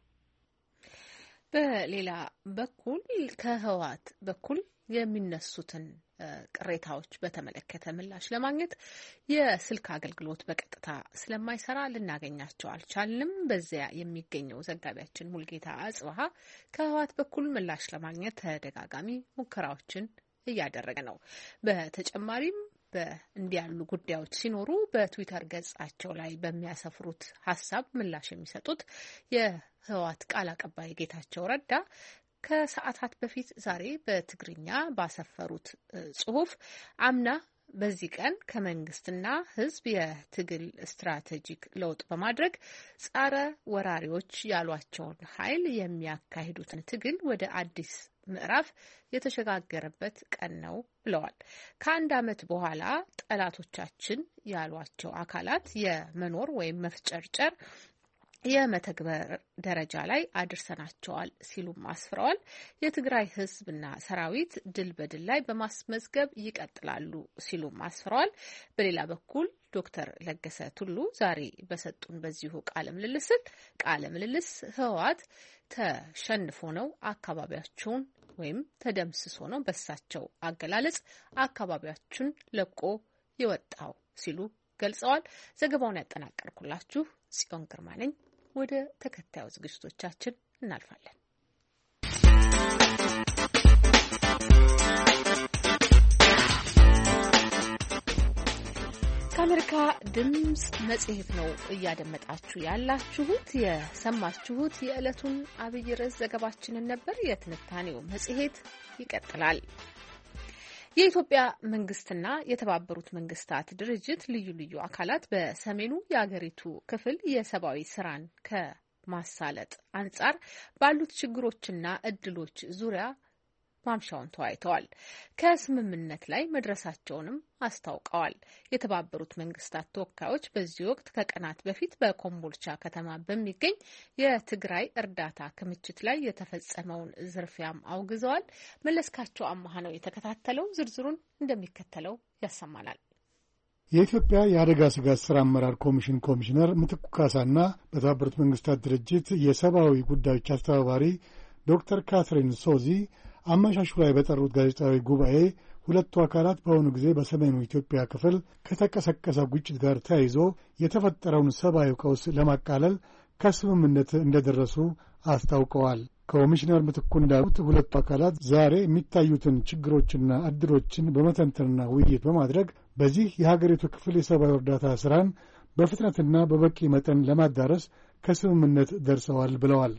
በሌላ በኩል ከህወሓት በኩል የሚነሱትን ቅሬታዎች በተመለከተ ምላሽ ለማግኘት የስልክ አገልግሎት በቀጥታ ስለማይሰራ ልናገኛቸው አልቻልንም። በዚያ የሚገኘው ዘጋቢያችን ሙልጌታ አጽባሃ ከህወሓት በኩል ምላሽ ለማግኘት ተደጋጋሚ ሙከራዎችን እያደረገ ነው። በተጨማሪም በእንዲህ ያሉ ጉዳዮች ሲኖሩ በትዊተር ገጻቸው ላይ በሚያሰፍሩት ሀሳብ ምላሽ የሚሰጡት የህወሓት ቃል አቀባይ ጌታቸው ረዳ ከሰዓታት በፊት ዛሬ በትግርኛ ባሰፈሩት ጽሁፍ አምና በዚህ ቀን ከመንግስትና ህዝብ የትግል ስትራቴጂክ ለውጥ በማድረግ ጸረ ወራሪዎች ያሏቸውን ኃይል የሚያካሂዱትን ትግል ወደ አዲስ ምዕራፍ የተሸጋገረበት ቀን ነው ብለዋል። ከአንድ ዓመት በኋላ ጠላቶቻችን ያሏቸው አካላት የመኖር ወይም መፍጨርጨር የመተግበር ደረጃ ላይ አድርሰናቸዋል ሲሉም አስፍረዋል። የትግራይ ህዝብና ሰራዊት ድል በድል ላይ በማስመዝገብ ይቀጥላሉ ሲሉም አስፍረዋል። በሌላ በኩል ዶክተር ለገሰ ቱሉ ዛሬ በሰጡን በዚሁ ቃለ ምልልስ ቃለ ምልልስ ህወሓት ተሸንፎ ነው አካባቢያቸውን ወይም ተደምስሶ ነው በሳቸው አገላለጽ አካባቢያችን ለቆ የወጣው ሲሉ ገልጸዋል። ዘገባውን ያጠናቀርኩላችሁ ጽዮን ግርማ ነኝ። ወደ ተከታዩ ዝግጅቶቻችን እናልፋለን። ከአሜሪካ ድምጽ መጽሔት ነው እያደመጣችሁ ያላችሁት። የሰማችሁት የዕለቱን አብይ ርዕስ ዘገባችንን ነበር። የትንታኔው መጽሔት ይቀጥላል። የኢትዮጵያ መንግስትና የተባበሩት መንግስታት ድርጅት ልዩ ልዩ አካላት በሰሜኑ የአገሪቱ ክፍል የሰብአዊ ስራን ከማሳለጥ አንጻር ባሉት ችግሮችና እድሎች ዙሪያ ማምሻውን ተወያይተዋል። ከስምምነት ላይ መድረሳቸውንም አስታውቀዋል። የተባበሩት መንግስታት ተወካዮች በዚህ ወቅት ከቀናት በፊት በኮምቦልቻ ከተማ በሚገኝ የትግራይ እርዳታ ክምችት ላይ የተፈጸመውን ዝርፊያም አውግዘዋል። መለስካቸው አማሃ ነው የተከታተለው። ዝርዝሩን እንደሚከተለው ያሰማናል። የኢትዮጵያ የአደጋ ስጋት ስራ አመራር ኮሚሽን ኮሚሽነር ምትኩ ካሳና በተባበሩት መንግስታት ድርጅት የሰብአዊ ጉዳዮች አስተባባሪ ዶክተር ካትሪን ሶዚ አመሻሹ ላይ በጠሩት ጋዜጣዊ ጉባኤ ሁለቱ አካላት በአሁኑ ጊዜ በሰሜኑ ኢትዮጵያ ክፍል ከተቀሰቀሰው ግጭት ጋር ተያይዞ የተፈጠረውን ሰብአዊ ቀውስ ለማቃለል ከስምምነት እንደደረሱ አስታውቀዋል። ኮሚሽነር ምትኩ እንዳሉት ሁለቱ አካላት ዛሬ የሚታዩትን ችግሮችና እድሎችን በመተንተንና ውይይት በማድረግ በዚህ የሀገሪቱ ክፍል የሰብአዊ እርዳታ ስራን በፍጥነትና በበቂ መጠን ለማዳረስ ከስምምነት ደርሰዋል ብለዋል።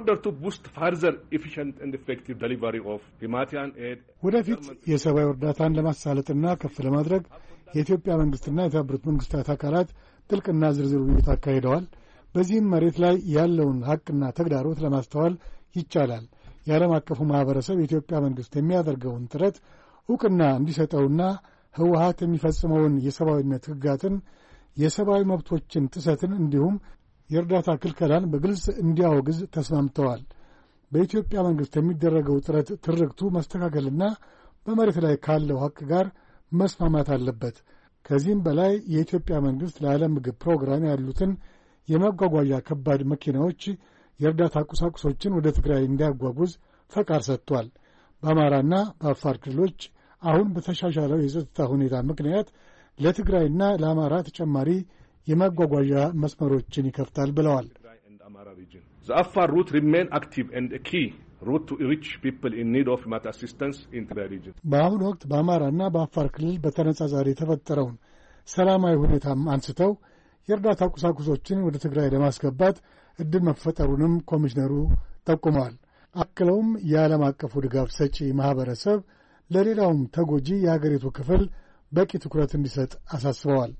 ወደፊት የሰብአዊ እርዳታን ለማሳለጥና ከፍ ለማድረግ የኢትዮጵያ መንግስትና የተባበሩት መንግስታት አካላት ጥልቅና ዝርዝር ውይይት አካሂደዋል። በዚህም መሬት ላይ ያለውን ሀቅና ተግዳሮት ለማስተዋል ይቻላል። የዓለም አቀፉ ማህበረሰብ የኢትዮጵያ መንግስት የሚያደርገውን ጥረት እውቅና እንዲሰጠውና ህወሓት የሚፈጽመውን የሰብአዊነት ህግጋትን፣ የሰብአዊ መብቶችን ጥሰትን እንዲሁም የእርዳታ ክልከላን በግልጽ እንዲያወግዝ ተስማምተዋል። በኢትዮጵያ መንግስት የሚደረገው ጥረት ትርክቱ መስተካከልና በመሬት ላይ ካለው ሀቅ ጋር መስማማት አለበት። ከዚህም በላይ የኢትዮጵያ መንግስት ለዓለም ምግብ ፕሮግራም ያሉትን የመጓጓዣ ከባድ መኪናዎች የእርዳታ ቁሳቁሶችን ወደ ትግራይ እንዲያጓጉዝ ፈቃድ ሰጥቷል። በአማራና በአፋር ክልሎች አሁን በተሻሻለው የጸጥታ ሁኔታ ምክንያት ለትግራይና ለአማራ ተጨማሪ የማጓጓዣ መስመሮችን ይከፍታል ብለዋል። አፋር ሩት ሪሜን አክቲቭ ኤንድ ኪ ሩት ቱ ሪች ፒፕል ኢን ኒድ ኦፍ አሲስታንስ ኢን ዘ ሪጅን። በአሁኑ ወቅት በአማራና በአፋር ክልል በተነጻጻሪ የተፈጠረውን ሰላማዊ ሁኔታም አንስተው የእርዳታ ቁሳቁሶችን ወደ ትግራይ ለማስገባት እድል መፈጠሩንም ኮሚሽነሩ ጠቁመዋል። አክለውም የዓለም አቀፉ ድጋፍ ሰጪ ማህበረሰብ ለሌላውም ተጎጂ የሀገሪቱ ክፍል በቂ ትኩረት እንዲሰጥ አሳስበዋል።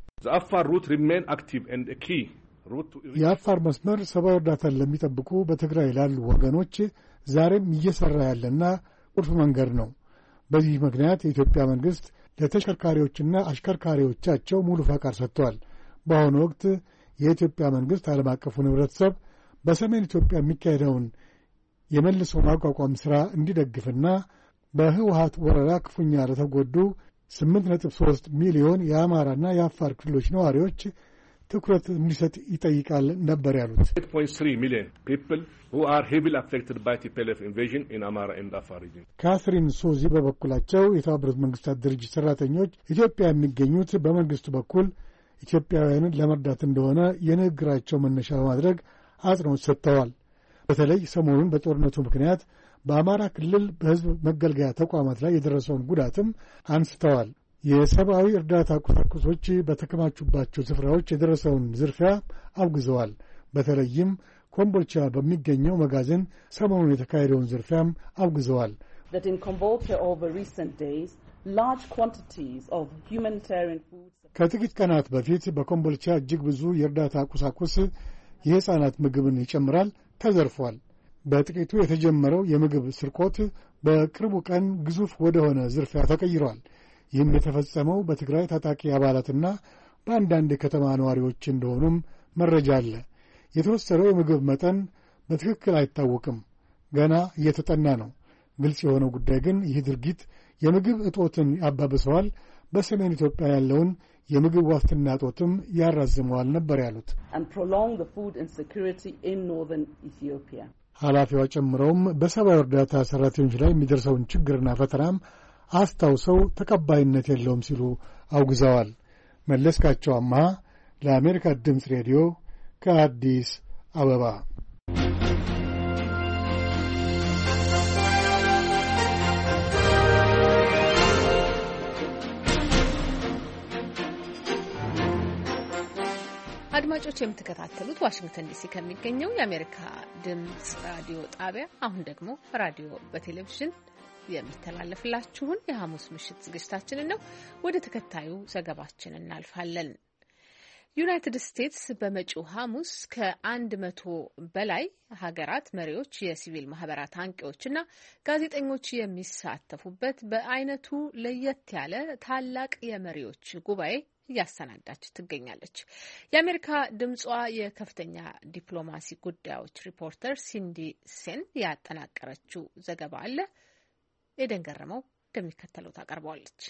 የአፋር መስመር ሰብአዊ እርዳታን ለሚጠብቁ በትግራይ ላሉ ወገኖች ዛሬም እየሰራ ያለና ቁልፍ መንገድ ነው። በዚህ ምክንያት የኢትዮጵያ መንግስት ለተሽከርካሪዎችና አሽከርካሪዎቻቸው ሙሉ ፈቃድ ሰጥቷል። በአሁኑ ወቅት የኢትዮጵያ መንግስት ዓለም አቀፉን ህብረተሰብ በሰሜን ኢትዮጵያ የሚካሄደውን የመልሶ ማቋቋም ሥራ እንዲደግፍና በህወሓት ወረራ ክፉኛ ለተጎዱ ስምንት ነጥብ ሦስት ሚሊዮን የአማራና የአፋር ክልሎች ነዋሪዎች ትኩረት እንዲሰጥ ይጠይቃል ነበር ያሉት። ካትሪን ሶዚ በበኩላቸው የተባበሩት መንግስታት ድርጅት ሠራተኞች ኢትዮጵያ የሚገኙት በመንግስቱ በኩል ኢትዮጵያውያንን ለመርዳት እንደሆነ የንግግራቸው መነሻ በማድረግ አጽንኦት ሰጥተዋል። በተለይ ሰሞኑን በጦርነቱ ምክንያት በአማራ ክልል በሕዝብ መገልገያ ተቋማት ላይ የደረሰውን ጉዳትም አንስተዋል። የሰብአዊ እርዳታ ቁሳቁሶች በተከማቹባቸው ስፍራዎች የደረሰውን ዝርፊያ አውግዘዋል። በተለይም ኮምቦልቻ በሚገኘው መጋዘን ሰሞኑን የተካሄደውን ዝርፊያም አውግዘዋል። ከጥቂት ቀናት በፊት በኮምቦልቻ እጅግ ብዙ የእርዳታ ቁሳቁስ የሕፃናት ምግብን ይጨምራል ተዘርፏል። በጥቂቱ የተጀመረው የምግብ ስርቆት በቅርቡ ቀን ግዙፍ ወደሆነ ዝርፊያ ተቀይሯል። ይህም የተፈጸመው በትግራይ ታጣቂ አባላትና በአንዳንድ የከተማ ነዋሪዎች እንደሆኑም መረጃ አለ። የተወሰደው የምግብ መጠን በትክክል አይታወቅም፣ ገና እየተጠና ነው። ግልጽ የሆነው ጉዳይ ግን ይህ ድርጊት የምግብ እጦትን ያባብሰዋል፣ በሰሜን ኢትዮጵያ ያለውን የምግብ ዋስትና እጦትም ያራዝመዋል ነበር ያሉት ኃላፊዋ። ጨምረውም በሰብአዊ እርዳታ ሠራተኞች ላይ የሚደርሰውን ችግርና ፈተናም አስታውሰው ተቀባይነት የለውም ሲሉ አውግዘዋል። መለስካቸው አማሃ ለአሜሪካ ድምፅ ሬዲዮ ከአዲስ አበባ። አድማጮች የምትከታተሉት ዋሽንግተን ዲሲ ከሚገኘው የአሜሪካ ድምፅ ራዲዮ ጣቢያ አሁን ደግሞ ራዲዮ በቴሌቪዥን የሚተላለፍላችሁን የሐሙስ ምሽት ዝግጅታችንን ነው። ወደ ተከታዩ ዘገባችን እናልፋለን። ዩናይትድ ስቴትስ በመጪው ሐሙስ ከአንድ መቶ በላይ ሀገራት መሪዎች፣ የሲቪል ማህበራት አንቂዎችና ጋዜጠኞች የሚሳተፉበት በአይነቱ ለየት ያለ ታላቅ የመሪዎች ጉባኤ እያሰናዳች ትገኛለች። የአሜሪካ ድምጿ የከፍተኛ ዲፕሎማሲ ጉዳዮች ሪፖርተር ሲንዲ ሴን ያጠናቀረችው ዘገባ አለ። ኤደን ገረመው እንደሚከተለው ታቀርበዋለች።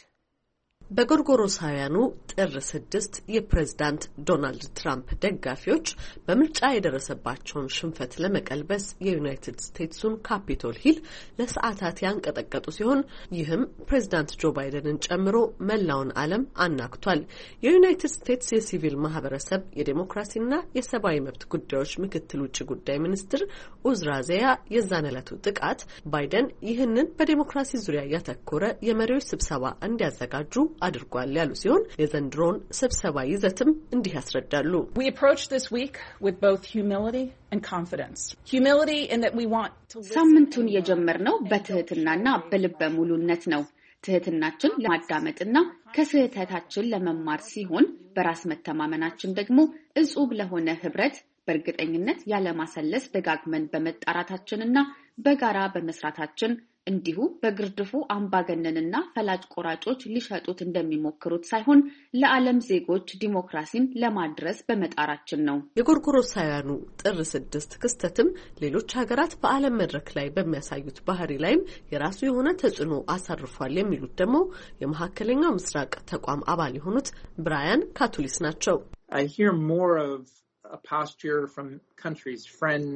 በጎርጎሮሳውያኑ ጥር ስድስት የፕሬዝዳንት ዶናልድ ትራምፕ ደጋፊዎች በምርጫ የደረሰባቸውን ሽንፈት ለመቀልበስ የዩናይትድ ስቴትሱን ካፒቶል ሂል ለሰዓታት ያንቀጠቀጡ ሲሆን ይህም ፕሬዝዳንት ጆ ባይደንን ጨምሮ መላውን ዓለም አናግቷል። የዩናይትድ ስቴትስ የሲቪል ማህበረሰብ የዴሞክራሲና የሰብአዊ መብት ጉዳዮች ምክትል ውጭ ጉዳይ ሚኒስትር ኡዝራ ዜያ የዛን ዕለቱ ጥቃት ባይደን ይህንን በዴሞክራሲ ዙሪያ ያተኮረ የመሪዎች ስብሰባ እንዲያዘጋጁ አድርጓል ያሉ ሲሆን የዘንድሮውን ስብሰባ ይዘትም እንዲህ ያስረዳሉ። We approach this week with both humility and confidence. Humility in that we want to ሳምንቱን የጀመርነው በትህትናና በልበ ሙሉነት ነው። ትህትናችን ለማዳመጥና ከስህተታችን ለመማር ሲሆን በራስ መተማመናችን ደግሞ እጹብ ለሆነ ህብረት በእርግጠኝነት ያለማሰለስ ደጋግመን በመጣራታችንና በጋራ በመስራታችን እንዲሁ በግርድፉ አምባገነንና ፈላጭ ቆራጮች ሊሸጡት እንደሚሞክሩት ሳይሆን ለዓለም ዜጎች ዲሞክራሲን ለማድረስ በመጣራችን ነው። የጎርጎሮሳውያኑ ጥር ስድስት ክስተትም ሌሎች ሀገራት በዓለም መድረክ ላይ በሚያሳዩት ባህሪ ላይም የራሱ የሆነ ተጽዕኖ አሳርፏል የሚሉት ደግሞ የመካከለኛው ምስራቅ ተቋም አባል የሆኑት ብራያን ካቱሊስ ናቸው። I hear more of a posture from countries, friends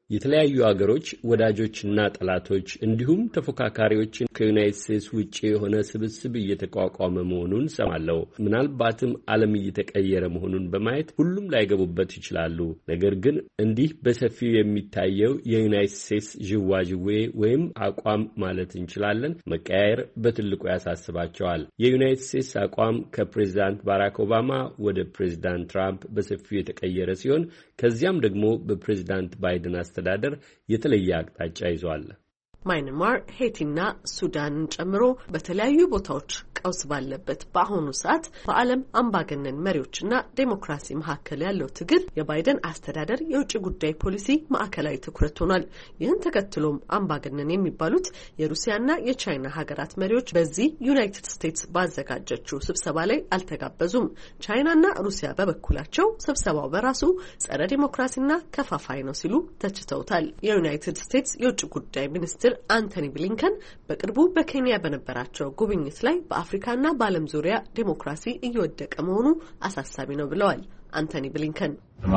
የተለያዩ አገሮች ወዳጆችና ጠላቶች እንዲሁም ተፎካካሪዎችን ከዩናይትድ ስቴትስ ውጪ የሆነ ስብስብ እየተቋቋመ መሆኑን ሰማለው። ምናልባትም ዓለም እየተቀየረ መሆኑን በማየት ሁሉም ላይገቡበት ይችላሉ። ነገር ግን እንዲህ በሰፊው የሚታየው የዩናይትድ ስቴትስ ዥዋዥዌ ወይም አቋም ማለት እንችላለን መቀያየር በትልቁ ያሳስባቸዋል። የዩናይትድ ስቴትስ አቋም ከፕሬዚዳንት ባራክ ኦባማ ወደ ፕሬዚዳንት ትራምፕ በሰፊው የተቀየረ ሲሆን ከዚያም ደግሞ በፕሬዚዳንት ባይደን አስተዳደር የተለየ አቅጣጫ ይዟል። ማይንማር፣ ሄቲና ሱዳንን ጨምሮ በተለያዩ ቦታዎች ቀውስ ባለበት በአሁኑ ሰዓት በዓለም አምባገነን መሪዎችና ዴሞክራሲ መካከል ያለው ትግል የባይደን አስተዳደር የውጭ ጉዳይ ፖሊሲ ማዕከላዊ ትኩረት ሆኗል። ይህን ተከትሎም አምባገነን የሚባሉት የሩሲያና የቻይና ሀገራት መሪዎች በዚህ ዩናይትድ ስቴትስ ባዘጋጀችው ስብሰባ ላይ አልተጋበዙም። ቻይናና ሩሲያ በበኩላቸው ስብሰባው በራሱ ጸረ ዴሞክራሲና ከፋፋይ ነው ሲሉ ተችተውታል። የዩናይትድ ስቴትስ የውጭ ጉዳይ ሚኒስትር አንቶኒ ብሊንከን በቅርቡ በኬንያ በነበራቸው ጉብኝት ላይ በአፍሪካና በዓለም ዙሪያ ዴሞክራሲ እየወደቀ መሆኑ አሳሳቢ ነው ብለዋል። አንቶኒ ብሊንከን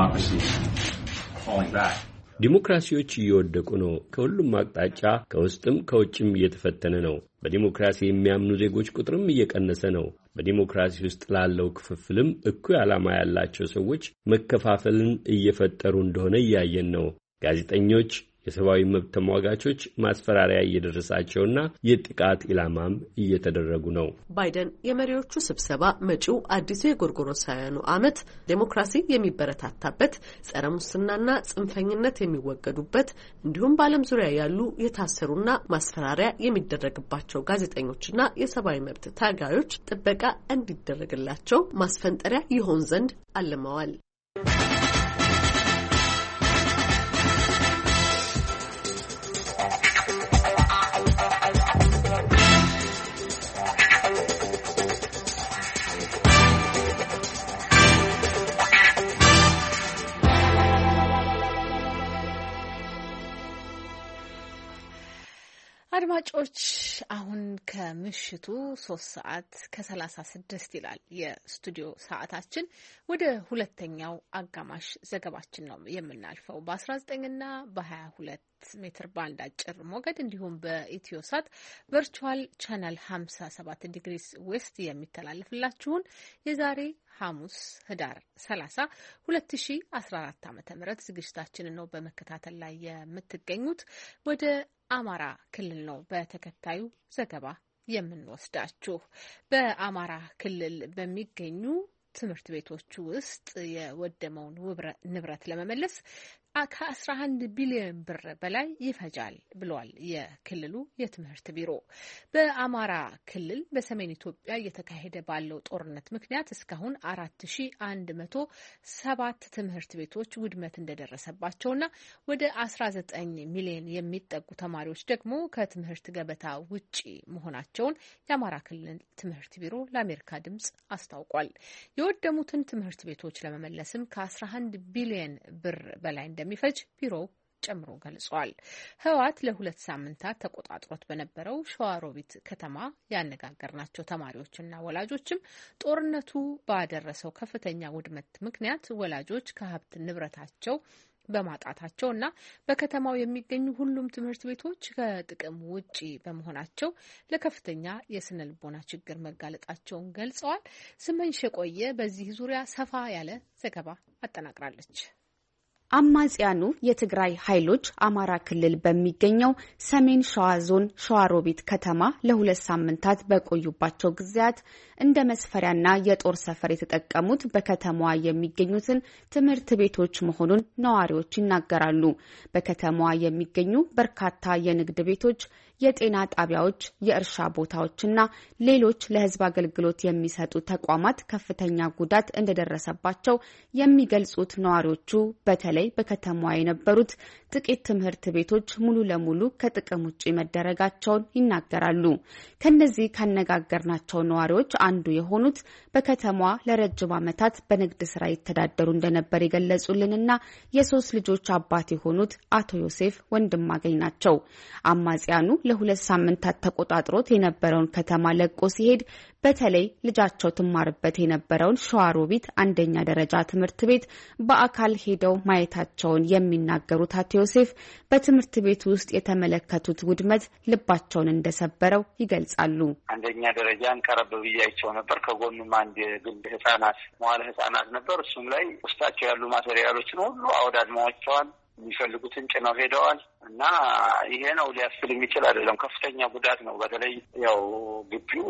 ዲሞክራሲዎች እየወደቁ ነው፣ ከሁሉም አቅጣጫ ከውስጥም ከውጭም እየተፈተነ ነው። በዲሞክራሲ የሚያምኑ ዜጎች ቁጥርም እየቀነሰ ነው። በዲሞክራሲ ውስጥ ላለው ክፍፍልም እኩይ ዓላማ ያላቸው ሰዎች መከፋፈልን እየፈጠሩ እንደሆነ እያየን ነው። ጋዜጠኞች፣ የሰብአዊ መብት ተሟጋቾች ማስፈራሪያ እየደረሳቸውና የጥቃት ኢላማም እየተደረጉ ነው። ባይደን የመሪዎቹ ስብሰባ መጪው አዲሱ የጎርጎሮሳውያኑ ዓመት ዴሞክራሲ የሚበረታታበት፣ ጸረ ሙስናና ጽንፈኝነት የሚወገዱበት እንዲሁም በዓለም ዙሪያ ያሉ የታሰሩና ማስፈራሪያ የሚደረግባቸው ጋዜጠኞችና የሰብአዊ መብት ታጋዮች ጥበቃ እንዲደረግላቸው ማስፈንጠሪያ ይሆን ዘንድ አልመዋል። አድማጮች አሁን ከምሽቱ ሶስት ሰዓት ከሰላሳ ስድስት ይላል የስቱዲዮ ሰዓታችን። ወደ ሁለተኛው አጋማሽ ዘገባችን ነው የምናልፈው። በአስራ ዘጠኝ እና በሀያ ሁለት ሜትር ባንድ አጭር ሞገድ እንዲሁም በኢትዮሳት ቨርቹዋል ቻናል ሀምሳ ሰባት ዲግሪስ ዌስት የሚተላለፍላችሁን የዛሬ ሐሙስ ህዳር ሰላሳ ሁለት ሺ አስራ አራት ዓመተ ምህረት ዝግጅታችንን ነው በመከታተል ላይ የምትገኙት። ወደ አማራ ክልል ነው በተከታዩ ዘገባ የምንወስዳችሁ። በአማራ ክልል በሚገኙ ትምህርት ቤቶች ውስጥ የወደመውን ንብረት ለመመለስ ከአስራ አንድ ቢሊዮን ብር በላይ ይፈጃል ብሏል የክልሉ የትምህርት ቢሮ። በአማራ ክልል በሰሜን ኢትዮጵያ እየተካሄደ ባለው ጦርነት ምክንያት እስካሁን አራት ሺ አንድ መቶ ሰባት ትምህርት ቤቶች ውድመት እንደደረሰባቸውና ወደ አስራ ዘጠኝ ሚሊዮን የሚጠጉ ተማሪዎች ደግሞ ከትምህርት ገበታ ውጪ መሆናቸውን የአማራ ክልል ትምህርት ቢሮ ለአሜሪካ ድምጽ አስታውቋል። የወደሙትን ትምህርት ቤቶች ለመመለስም ከአስራ አንድ ቢሊዮን ብር በላይ እንደሚፈጅ ቢሮው ጨምሮ ገልጿል። ህወሓት ለሁለት ሳምንታት ተቆጣጥሮት በነበረው ሸዋሮቢት ከተማ ያነጋገርናቸው ተማሪዎችና ወላጆችም ጦርነቱ ባደረሰው ከፍተኛ ውድመት ምክንያት ወላጆች ከሀብት ንብረታቸው በማጣታቸው እና በከተማው የሚገኙ ሁሉም ትምህርት ቤቶች ከጥቅም ውጪ በመሆናቸው ለከፍተኛ የስነ ልቦና ችግር መጋለጣቸውን ገልጸዋል። ስመኝሽ የቆየ በዚህ ዙሪያ ሰፋ ያለ ዘገባ አጠናቅራለች። አማጽያኑ የትግራይ ኃይሎች አማራ ክልል በሚገኘው ሰሜን ሸዋ ዞን ሸዋሮቢት ከተማ ለሁለት ሳምንታት በቆዩባቸው ጊዜያት እንደ መስፈሪያና የጦር ሰፈር የተጠቀሙት በከተማዋ የሚገኙትን ትምህርት ቤቶች መሆኑን ነዋሪዎች ይናገራሉ። በከተማዋ የሚገኙ በርካታ የንግድ ቤቶች፣ የጤና ጣቢያዎች፣ የእርሻ ቦታዎችና ሌሎች ለሕዝብ አገልግሎት የሚሰጡ ተቋማት ከፍተኛ ጉዳት እንደደረሰባቸው የሚገልጹት ነዋሪዎቹ በተለይ በከተማዋ የነበሩት ጥቂት ትምህርት ቤቶች ሙሉ ለሙሉ ከጥቅም ውጪ መደረጋቸውን ይናገራሉ። ከነዚህ ካነጋገርናቸው ነዋሪዎች አንዱ የሆኑት በከተማዋ ለረጅም ዓመታት በንግድ ስራ ይተዳደሩ እንደነበር የገለጹልንና የሶስት ልጆች አባት የሆኑት አቶ ዮሴፍ ወንድማገኝ ናቸው። አማጽያኑ ለሁለት ሳምንታት ተቆጣጥሮት የነበረውን ከተማ ለቆ ሲሄድ በተለይ ልጃቸው ትማርበት የነበረውን ሸዋሮቢት አንደኛ ደረጃ ትምህርት ቤት በአካል ሄደው ማየታቸውን የሚናገሩት አቶ ዮሴፍ በትምህርት ቤት ውስጥ የተመለከቱት ውድመት ልባቸውን እንደሰበረው ይገልጻሉ። አንደኛ ደረጃን ቀረብ ብያቸው ነበር። ከጎኑም አንድ ግል ህጻናት መዋለ ህጻናት ነበር። እሱም ላይ ውስጣቸው ያሉ ማቴሪያሎችን ሁሉ አውዳድመዋቸዋል። የሚፈልጉትን ጭነው ሄደዋል እና ይሄ ነው ሊያስብል የሚችል አይደለም። ከፍተኛ ጉዳት ነው። በተለይ ያው ግቢው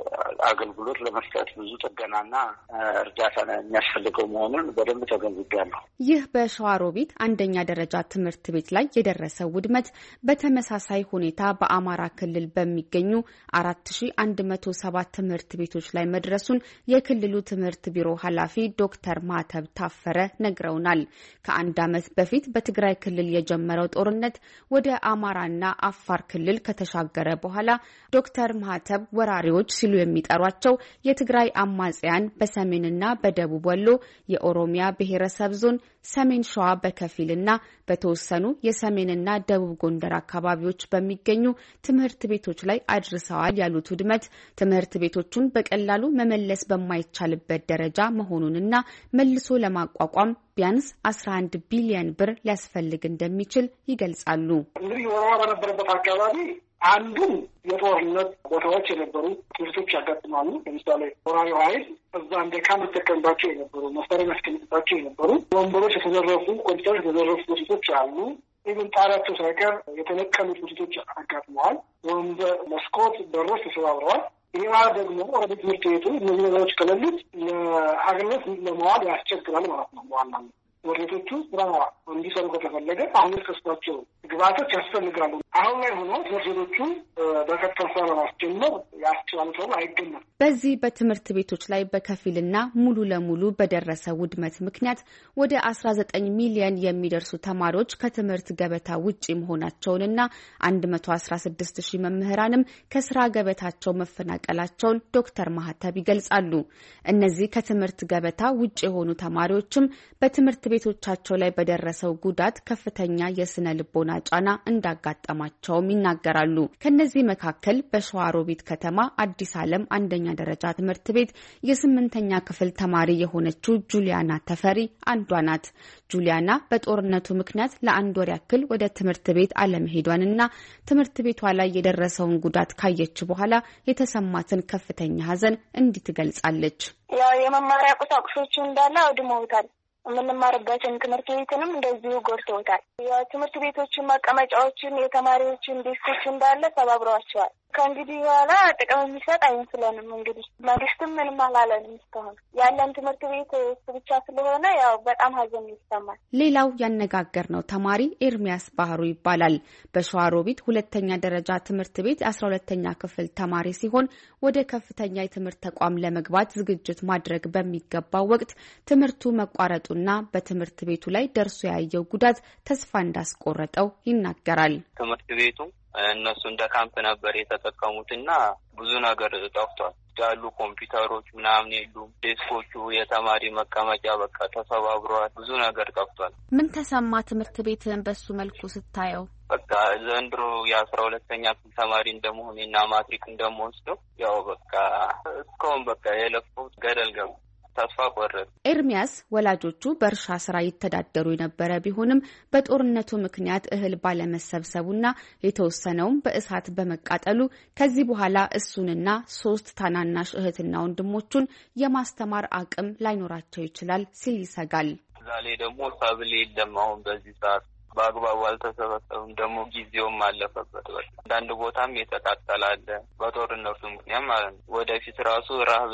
አገልግሎት ለመስጠት ብዙ ጥገናና እርዳታ የሚያስፈልገው መሆኑን በደንብ ተገንዝቤያለሁ። ይህ በሸዋሮቢት አንደኛ ደረጃ ትምህርት ቤት ላይ የደረሰው ውድመት በተመሳሳይ ሁኔታ በአማራ ክልል በሚገኙ አራት ሺ አንድ መቶ ሰባት ትምህርት ቤቶች ላይ መድረሱን የክልሉ ትምህርት ቢሮ ኃላፊ ዶክተር ማተብ ታፈረ ነግረውናል። ከአንድ ዓመት በፊት በትግራይ ክልል የጀመረው ጦርነት ወደ አማራና አፋር ክልል ከተሻገረ በኋላ ዶክተር ማህተብ ወራሪዎች ሲሉ የሚጠሯቸው የትግራይ አማጽያን በሰሜንና በደቡብ ወሎ፣ የኦሮሚያ ብሔረሰብ ዞን፣ ሰሜን ሸዋ በከፊልና በተወሰኑ የሰሜንና ደቡብ ጎንደር አካባቢዎች በሚገኙ ትምህርት ቤቶች ላይ አድርሰዋል ያሉት ውድመት ትምህርት ቤቶቹን በቀላሉ መመለስ በማይቻልበት ደረጃ መሆኑንና መልሶ ለማቋቋም ቢያንስ አስራ አንድ ቢሊዮን ብር ሊያስፈልግ እንደሚችል ይገልጻሉ። እንግዲህ ወረራ በነበረበት አካባቢ አንዱ የጦርነት ቦታዎች የነበሩ ትምህርቶች ያጋጥማሉ። ለምሳሌ ወራሪው ኃይል እዛ እንደ ካምፕ ተጠቀምባቸው የነበሩ መሳሪያ ያስቀምጥባቸው የነበሩ ወንበሮች የተዘረፉ፣ ኮምፒውተሮች የተዘረፉ ትምህርቶች አሉ። ኢቭን ጣሪያቸው ሳይቀር የተነቀሉ ትምህርቶች አጋጥመዋል። ወንበር፣ መስኮት፣ በሮች ተሰባብረዋል። ይህ ማለት ደግሞ ወደ ትምህርት ቤቱ እነዚህ ነገሮች ከሌሉት ለአገልግሎት ለመዋል ያስቸግራል ማለት ነው። በዋናነት ትምህርት ቤቶቹ ስራ እንዲሰሩ ከተፈለገ አሁን ከስቷቸው ግብዓቶች ያስፈልጋሉ። አሁን ላይ ሆኖ ትምህርት ቤቶቹ በቀጥታ ስራ ለማስጀመር ያስችላል ተብሎ አይገመትም። በዚህ በትምህርት ቤቶች ላይ በከፊልና ሙሉ ለሙሉ በደረሰ ውድመት ምክንያት ወደ አስራ ዘጠኝ ሚሊዮን የሚደርሱ ተማሪዎች ከትምህርት ገበታ ውጪ መሆናቸውንና አንድ መቶ አስራ ስድስት ሺህ መምህራንም ከስራ ገበታቸው መፈናቀላቸውን ዶክተር ማህተብ ይገልጻሉ። እነዚህ ከትምህርት ገበታ ውጪ የሆኑ ተማሪዎችም በትምህርት ቤቶቻቸው ላይ በደረሰው ጉዳት ከፍተኛ የስነ ልቦና ጫና እንዳጋጠማቸውም ይናገራሉ። ከነዚህ መካከል በሸዋሮቢት ከተማ አዲስ ዓለም አንደኛ ደረጃ ትምህርት ቤት የስምንተኛ ክፍል ተማሪ የሆነችው ጁሊያና ተፈሪ አንዷ ናት። ጁሊያና በጦርነቱ ምክንያት ለአንድ ወር ያክል ወደ ትምህርት ቤት አለመሄዷንና ትምህርት ቤቷ ላይ የደረሰውን ጉዳት ካየች በኋላ የተሰማትን ከፍተኛ ሐዘን እንዲህ ትገልጻለች። ያው የመማሪያ ቁሳቁሶቹ እንዳለ አውድመውታል። የምንማርበትን ትምህርት ቤትንም እንደዚሁ ጎድተውታል። የትምህርት ቤቶችን መቀመጫዎችን፣ የተማሪዎችን ዴስኮች እንዳለ ተባብረዋቸዋል። ከእንግዲህ በኋላ ጥቅም የሚሰጥ አይመስለንም። እንግዲህ መንግስትም ምንም አላለንም እስካሁን። ያለን ትምህርት ቤት እሱ ብቻ ስለሆነ ያው በጣም ሀዘን ይሰማል። ሌላው ያነጋገርነው ተማሪ ኤርሚያስ ባህሩ ይባላል። በሸዋሮቢት ሁለተኛ ደረጃ ትምህርት ቤት አስራ ሁለተኛ ክፍል ተማሪ ሲሆን ወደ ከፍተኛ የትምህርት ተቋም ለመግባት ዝግጅት ማድረግ በሚገባው ወቅት ትምህርቱ መቋረጡና በትምህርት ቤቱ ላይ ደርሶ ያየው ጉዳት ተስፋ እንዳስቆረጠው ይናገራል። ትምህርት ቤቱ እነሱ እንደ ካምፕ ነበር የተጠቀሙትና ብዙ ነገር ጠፍቷል። ያሉ ኮምፒውተሮች ምናምን የሉም። ዴስኮቹ፣ የተማሪ መቀመጫ በቃ ተሰባብረዋል። ብዙ ነገር ጠፍቷል። ምን ተሰማ ትምህርት ቤትን በሱ መልኩ ስታየው? በቃ ዘንድሮ የአስራ ሁለተኛ ክፍል ተማሪ እንደመሆኔና ማትሪክ እንደምወስደው ያው በቃ እስካሁን በቃ የለፈውት ገደል ገቡ። ተስፋ ቆረጥ። ኤርሚያስ ወላጆቹ በእርሻ ስራ ይተዳደሩ የነበረ ቢሆንም በጦርነቱ ምክንያት እህል ባለመሰብሰቡና የተወሰነውም በእሳት በመቃጠሉ ከዚህ በኋላ እሱንና ሶስት ታናናሽ እህትና ወንድሞቹን የማስተማር አቅም ላይኖራቸው ይችላል ሲል ይሰጋል። ዛሬ ደግሞ ሰብል የለም። አሁን በዚህ ሰዓት በአግባቡ አልተሰበሰቡም። ደግሞ ጊዜውም አለፈበት። በቃ አንዳንድ ቦታም የተቃጠለ አለ በጦርነቱ ምክንያት ማለት ነው። ወደፊት ራሱ ረሃብ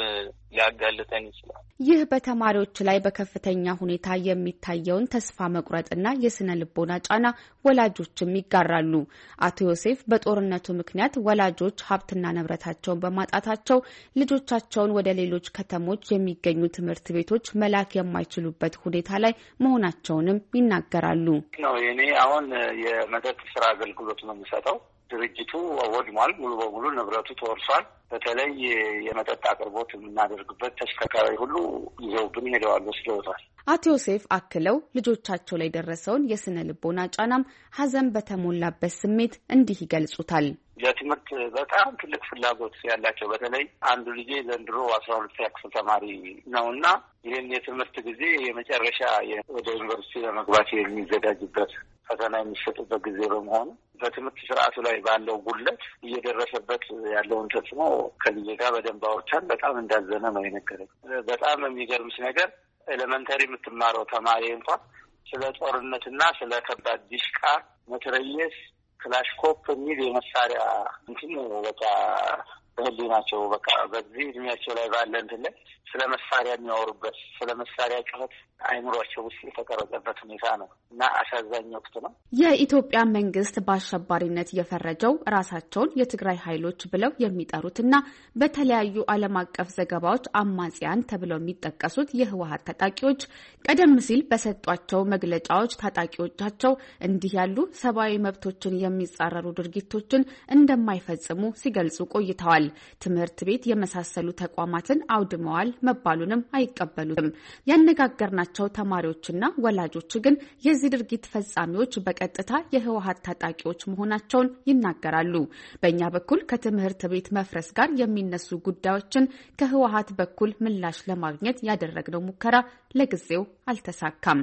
ሊያጋልጠን ይችላል። ይህ በተማሪዎች ላይ በከፍተኛ ሁኔታ የሚታየውን ተስፋ መቁረጥና የስነ ልቦና ጫና ወላጆችም ይጋራሉ። አቶ ዮሴፍ በጦርነቱ ምክንያት ወላጆች ሀብትና ንብረታቸውን በማጣታቸው ልጆቻቸውን ወደ ሌሎች ከተሞች የሚገኙ ትምህርት ቤቶች መላክ የማይችሉበት ሁኔታ ላይ መሆናቸውንም ይናገራሉ። እኔ አሁን የመጠጥ ስራ አገልግሎት ነው የምሰጠው። ድርጅቱ ወድሟል፣ ሙሉ በሙሉ ንብረቱ ተወርሷል። በተለይ የመጠጥ አቅርቦት የምናደርግበት ተሽከርካሪ ሁሉ ይዘውብን ሄደዋል፣ ወስደውታል። አቶ ዮሴፍ አክለው ልጆቻቸው ላይ ደረሰውን የስነ ልቦና ጫናም ሀዘን በተሞላበት ስሜት እንዲህ ይገልጹታል። ለትምህርት በጣም ትልቅ ፍላጎት ያላቸው በተለይ አንዱ ልጄ ዘንድሮ አስራ ሁለተኛ ክፍል ተማሪ ነውና ይህን የትምህርት ጊዜ የመጨረሻ ወደ ዩኒቨርሲቲ ለመግባት የሚዘጋጅበት ፈተና የሚሰጥበት ጊዜ በመሆኑ በትምህርት ስርዓቱ ላይ ባለው ጉድለት እየደረሰበት ያለውን ተጽዕኖ ከልጄ ጋር በደንብ አውርተን በጣም እንዳዘነ ነው የነገረኝ። በጣም የሚገርምሽ ነገር ኤሌመንተሪ የምትማረው ተማሪ እንኳን ስለ ጦርነትና ስለ ከባድ ዲሽቃ፣ መትረየስ፣ ክላሽኮፕ የሚል የመሳሪያ እንትን በቃ ህሊ ናቸው። በቃ በዚህ እድሜያቸው ላይ ባለ እንትን ላይ ስለ መሳሪያ የሚያወሩበት ስለ መሳሪያ ጩኸት አይምሯቸው ውስጥ የተቀረጸበት ሁኔታ ነው እና አሳዛኝ ወቅት ነው። የኢትዮጵያ መንግስት በአሸባሪነት የፈረጀው ራሳቸውን የትግራይ ኃይሎች ብለው የሚጠሩትና በተለያዩ ዓለም አቀፍ ዘገባዎች አማጽያን ተብለው የሚጠቀሱት የህወሓት ታጣቂዎች ቀደም ሲል በሰጧቸው መግለጫዎች ታጣቂዎቻቸው እንዲህ ያሉ ሰብአዊ መብቶችን የሚጻረሩ ድርጊቶችን እንደማይፈጽሙ ሲገልጹ ቆይተዋል። ትምህርት ቤት የመሳሰሉ ተቋማትን አውድመዋል መባሉንም አይቀበሉትም። ያነጋገርናቸው ተማሪዎችና ወላጆች ግን የዚህ ድርጊት ፈጻሚዎች በቀጥታ የህወሓት ታጣቂዎች መሆናቸውን ይናገራሉ። በእኛ በኩል ከትምህርት ቤት መፍረስ ጋር የሚነሱ ጉዳዮችን ከህወሓት በኩል ምላሽ ለማግኘት ያደረግነው ሙከራ ለጊዜው አልተሳካም።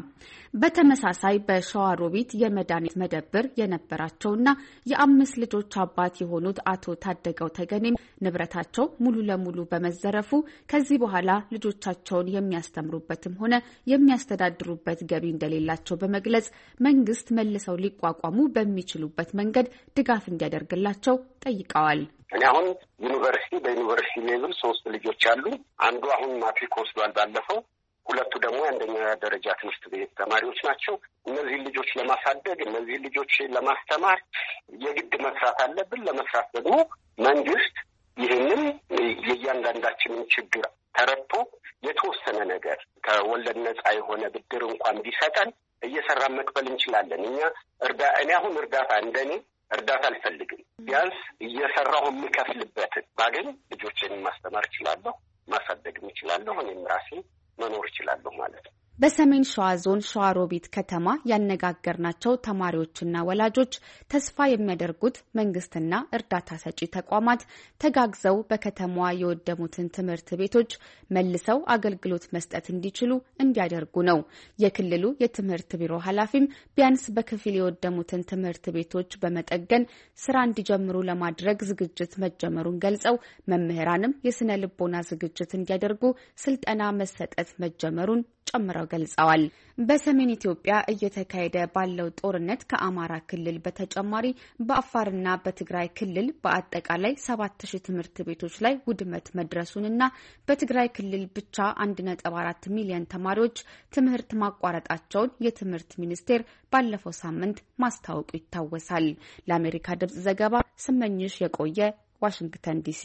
በተመሳሳይ በሸዋሮቢት የመድኃኒት መደብር የነበራቸውና የአምስት ልጆች አባት የሆኑት አቶ ታደገው ተገኔም ንብረታቸው ሙሉ ለሙሉ በመዘረፉ ከዚህ በኋላ ልጆቻቸውን የሚያስተምሩበትም ሆነ የሚያስተዳድሩበት ገቢ እንደሌላቸው በመግለጽ መንግስት መልሰው ሊቋቋሙ በሚችሉበት መንገድ ድጋፍ እንዲያደርግላቸው ጠይቀዋል። እኔ አሁን ዩኒቨርሲቲ በዩኒቨርሲቲ ሌቭል ሶስት ልጆች አሉ። አንዱ አሁን ማትሪክ ወስዷል ባለፈው። ሁለቱ ደግሞ የአንደኛ ደረጃ ትምህርት ቤት ተማሪዎች ናቸው። እነዚህ ልጆች ለማሳደግ እነዚህ ልጆች ለማስተማር የግድ መስራት አለብን። ለመስራት ደግሞ መንግስት ይህንን የእያንዳንዳችንን ችግር ተረድቶ የተወሰነ ነገር ከወለድ ነጻ የሆነ ብድር እንኳን ቢሰጠን እየሰራን መክፈል እንችላለን። እኛ እርዳ እኔ አሁን እርዳታ እንደኔ እርዳታ አልፈልግም። ቢያንስ እየሰራሁ የምከፍልበትን ባገኝ ልጆችን ማስተማር እችላለሁ፣ ማሳደግም እችላለሁ፣ እኔም ራሴ መኖር እችላለሁ ማለት ነው። በሰሜን ሸዋ ዞን ሸዋሮቢት ከተማ ያነጋገርናቸው ተማሪዎችና ወላጆች ተስፋ የሚያደርጉት መንግስትና እርዳታ ሰጪ ተቋማት ተጋግዘው በከተማዋ የወደሙትን ትምህርት ቤቶች መልሰው አገልግሎት መስጠት እንዲችሉ እንዲያደርጉ ነው። የክልሉ የትምህርት ቢሮ ኃላፊም ቢያንስ በከፊል የወደሙትን ትምህርት ቤቶች በመጠገን ስራ እንዲጀምሩ ለማድረግ ዝግጅት መጀመሩን ገልጸው መምህራንም የስነ ልቦና ዝግጅት እንዲያደርጉ ስልጠና መሰጠት መጀመሩን ጨምረው ገልጸዋል። በሰሜን ኢትዮጵያ እየተካሄደ ባለው ጦርነት ከአማራ ክልል በተጨማሪ በአፋርና በትግራይ ክልል በአጠቃላይ ሰባት ሺህ ትምህርት ቤቶች ላይ ውድመት መድረሱንና በትግራይ ክልል ብቻ አንድ ነጥብ አራት ሚሊዮን ተማሪዎች ትምህርት ማቋረጣቸውን የትምህርት ሚኒስቴር ባለፈው ሳምንት ማስታወቁ ይታወሳል። ለአሜሪካ ድምጽ ዘገባ ስመኝሽ የቆየ ዋሽንግተን ዲሲ።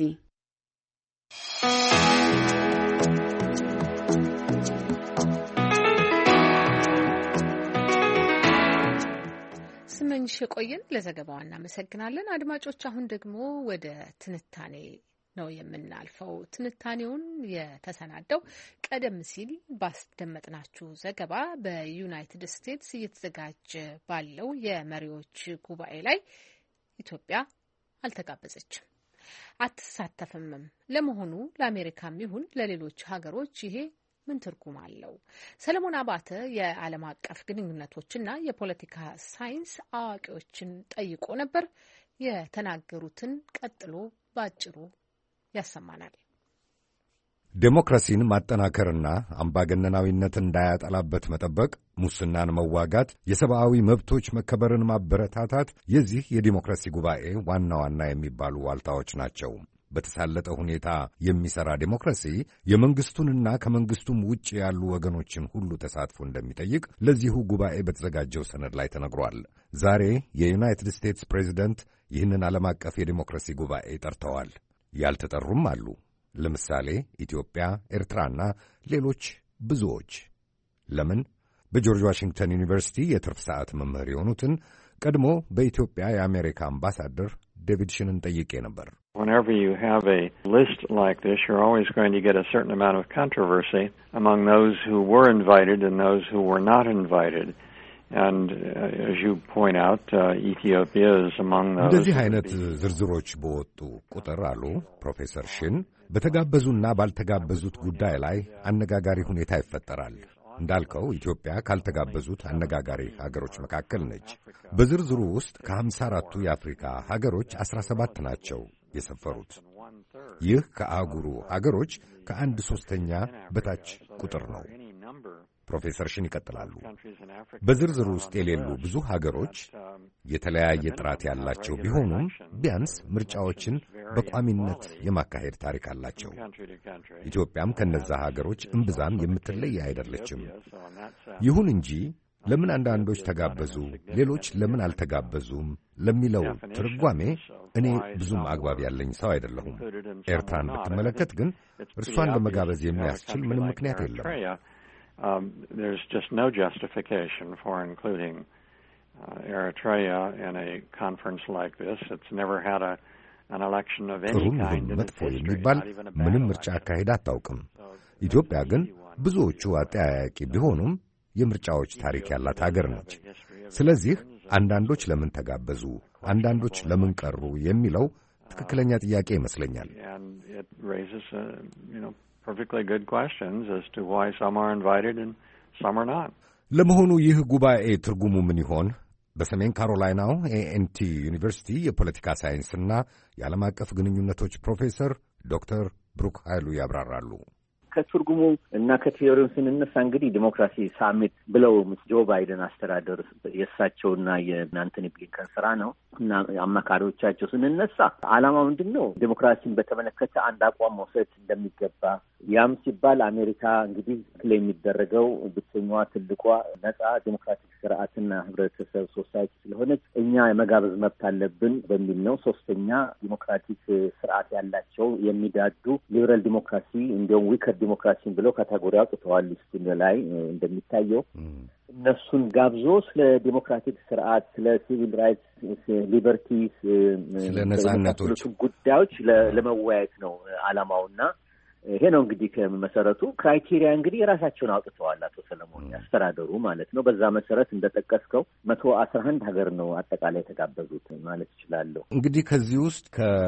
ስመኝሽ የቆየን ለዘገባዋ እናመሰግናለን። አድማጮች አሁን ደግሞ ወደ ትንታኔ ነው የምናልፈው። ትንታኔውን የተሰናደው ቀደም ሲል ባስደመጥናችሁ ዘገባ በዩናይትድ ስቴትስ እየተዘጋጀ ባለው የመሪዎች ጉባኤ ላይ ኢትዮጵያ አልተጋበዘችም፣ አትሳተፍምም። ለመሆኑ ለአሜሪካም ይሁን ለሌሎች ሀገሮች ይሄ ምን ትርጉም አለው? ሰለሞን አባተ የዓለም አቀፍ ግንኙነቶችና የፖለቲካ ሳይንስ አዋቂዎችን ጠይቆ ነበር። የተናገሩትን ቀጥሎ ባጭሩ ያሰማናል። ዴሞክራሲን ማጠናከርና አምባገነናዊነትን እንዳያጠላበት መጠበቅ፣ ሙስናን መዋጋት፣ የሰብአዊ መብቶች መከበርን ማበረታታት የዚህ የዲሞክራሲ ጉባኤ ዋና ዋና የሚባሉ ዋልታዎች ናቸው። በተሳለጠ ሁኔታ የሚሠራ ዴሞክራሲ የመንግሥቱንና ከመንግሥቱም ውጭ ያሉ ወገኖችን ሁሉ ተሳትፎ እንደሚጠይቅ ለዚሁ ጉባኤ በተዘጋጀው ሰነድ ላይ ተነግሯል። ዛሬ የዩናይትድ ስቴትስ ፕሬዚደንት ይህንን ዓለም አቀፍ የዴሞክራሲ ጉባኤ ጠርተዋል። ያልተጠሩም አሉ። ለምሳሌ ኢትዮጵያ፣ ኤርትራና ሌሎች ብዙዎች። ለምን? በጆርጅ ዋሽንግተን ዩኒቨርሲቲ የትርፍ ሰዓት መምህር የሆኑትን ቀድሞ በኢትዮጵያ የአሜሪካ አምባሳደር ዴቪድ ሽንን ጠይቄ ነበር። Whenever you have a list like this, you're always going to get a certain amount of controversy among those who were invited and those who were not invited. And uh, as you point out, uh, Ethiopia is among those. እንደዚህ አይነት ዝርዝሮች በወጡ ቁጥር አሉ ፕሮፌሰር ሽን በተጋበዙና ባልተጋበዙት ጉዳይ ላይ አነጋጋሪ ሁኔታ ይፈጠራል። እንዳልከው ኢትዮጵያ ካልተጋበዙት አነጋጋሪ ሀገሮች መካከል ነች። በዝርዝሩ ውስጥ ከሀምሳ አራቱ የአፍሪካ ሀገሮች አስራ ሰባት ናቸው የሰፈሩት። ይህ ከአህጉሩ ሀገሮች ከአንድ ሦስተኛ በታች ቁጥር ነው። ፕሮፌሰር ሽን ይቀጥላሉ። በዝርዝሩ ውስጥ የሌሉ ብዙ ሀገሮች የተለያየ ጥራት ያላቸው ቢሆኑም ቢያንስ ምርጫዎችን በቋሚነት የማካሄድ ታሪክ አላቸው። ኢትዮጵያም ከነዛ ሀገሮች እምብዛም የምትለይ አይደለችም። ይሁን እንጂ ለምን አንዳንዶች ተጋበዙ፣ ሌሎች ለምን አልተጋበዙም ለሚለው ትርጓሜ እኔ ብዙም አግባብ ያለኝ ሰው አይደለሁም። ኤርትራን ብትመለከት ግን እርሷን ለመጋበዝ የሚያስችል ምንም ምክንያት የለም። Um, there's just no justification for including uh, Eritrea in a conference like this. It's never had a, an election of any kind in its history, not even a ምንም ምርጫ አካሄድ አታውቅም። ኢትዮጵያ ግን ብዙዎቹ አጠያያቂ ቢሆኑም የምርጫዎች ታሪክ ያላት ሀገር ነች። ስለዚህ አንዳንዶች ለምን ተጋበዙ፣ አንዳንዶች ለምን ቀሩ የሚለው ትክክለኛ ጥያቄ ይመስለኛል። Perfectly good questions as to why some are invited and some are not. ለመሆኑ ይህ ጉባኤ ትርጉሙ ምን ይሆን? በሰሜን ካሮላይናው ኤኤንቲ ዩኒቨርሲቲ የፖለቲካ ሳይንስና የዓለም አቀፍ ግንኙነቶች ፕሮፌሰር ዶክተር ብሩክ ኃይሉ ያብራራሉ። ከትርጉሙ እና ከቴዎሪው ስንነሳ እንግዲህ ዲሞክራሲ ሳሚት ብለው ጆ ባይደን አስተዳደር የእሳቸውና የአንቶኒ ብሊንከን ስራ ነው እና አማካሪዎቻቸው ስንነሳ ዓላማው ምንድን ነው? ዲሞክራሲን በተመለከተ አንድ አቋም መውሰድ እንደሚገባ። ያም ሲባል አሜሪካ እንግዲህ የሚደረገው ብቸኛዋ ትልቋ ነጻ ዲሞክራቲክ ስርዓትና ህብረተሰብ ሶሳይቲ ስለሆነች እኛ የመጋበዝ መብት አለብን በሚል ነው። ሶስተኛ ዲሞክራቲክ ስርዓት ያላቸው የሚዳዱ ሊበራል ዲሞክራሲ እንዲሁም ዊከር ዲሞክራሲን ብለው ካቴጎሪ አውጥተዋል። ሊስቱ ላይ እንደሚታየው እነሱን ጋብዞ ስለ ዲሞክራቲክ ስርዓት፣ ስለ ሲቪል ራይትስ፣ ሊበርቲስ፣ ስለ ነጻነቶች ጉዳዮች ለመወያየት ነው ዓላማውና ይሄ ነው እንግዲህ ከመሰረቱ ክራይቴሪያ እንግዲህ የራሳቸውን አውጥተዋል አቶ ሰለሞን ያስተዳደሩ ማለት ነው። በዛ መሰረት እንደጠቀስከው መቶ አስራ አንድ ሀገር ነው አጠቃላይ የተጋበዙት ማለት ይችላለሁ። እንግዲህ ከዚህ ውስጥ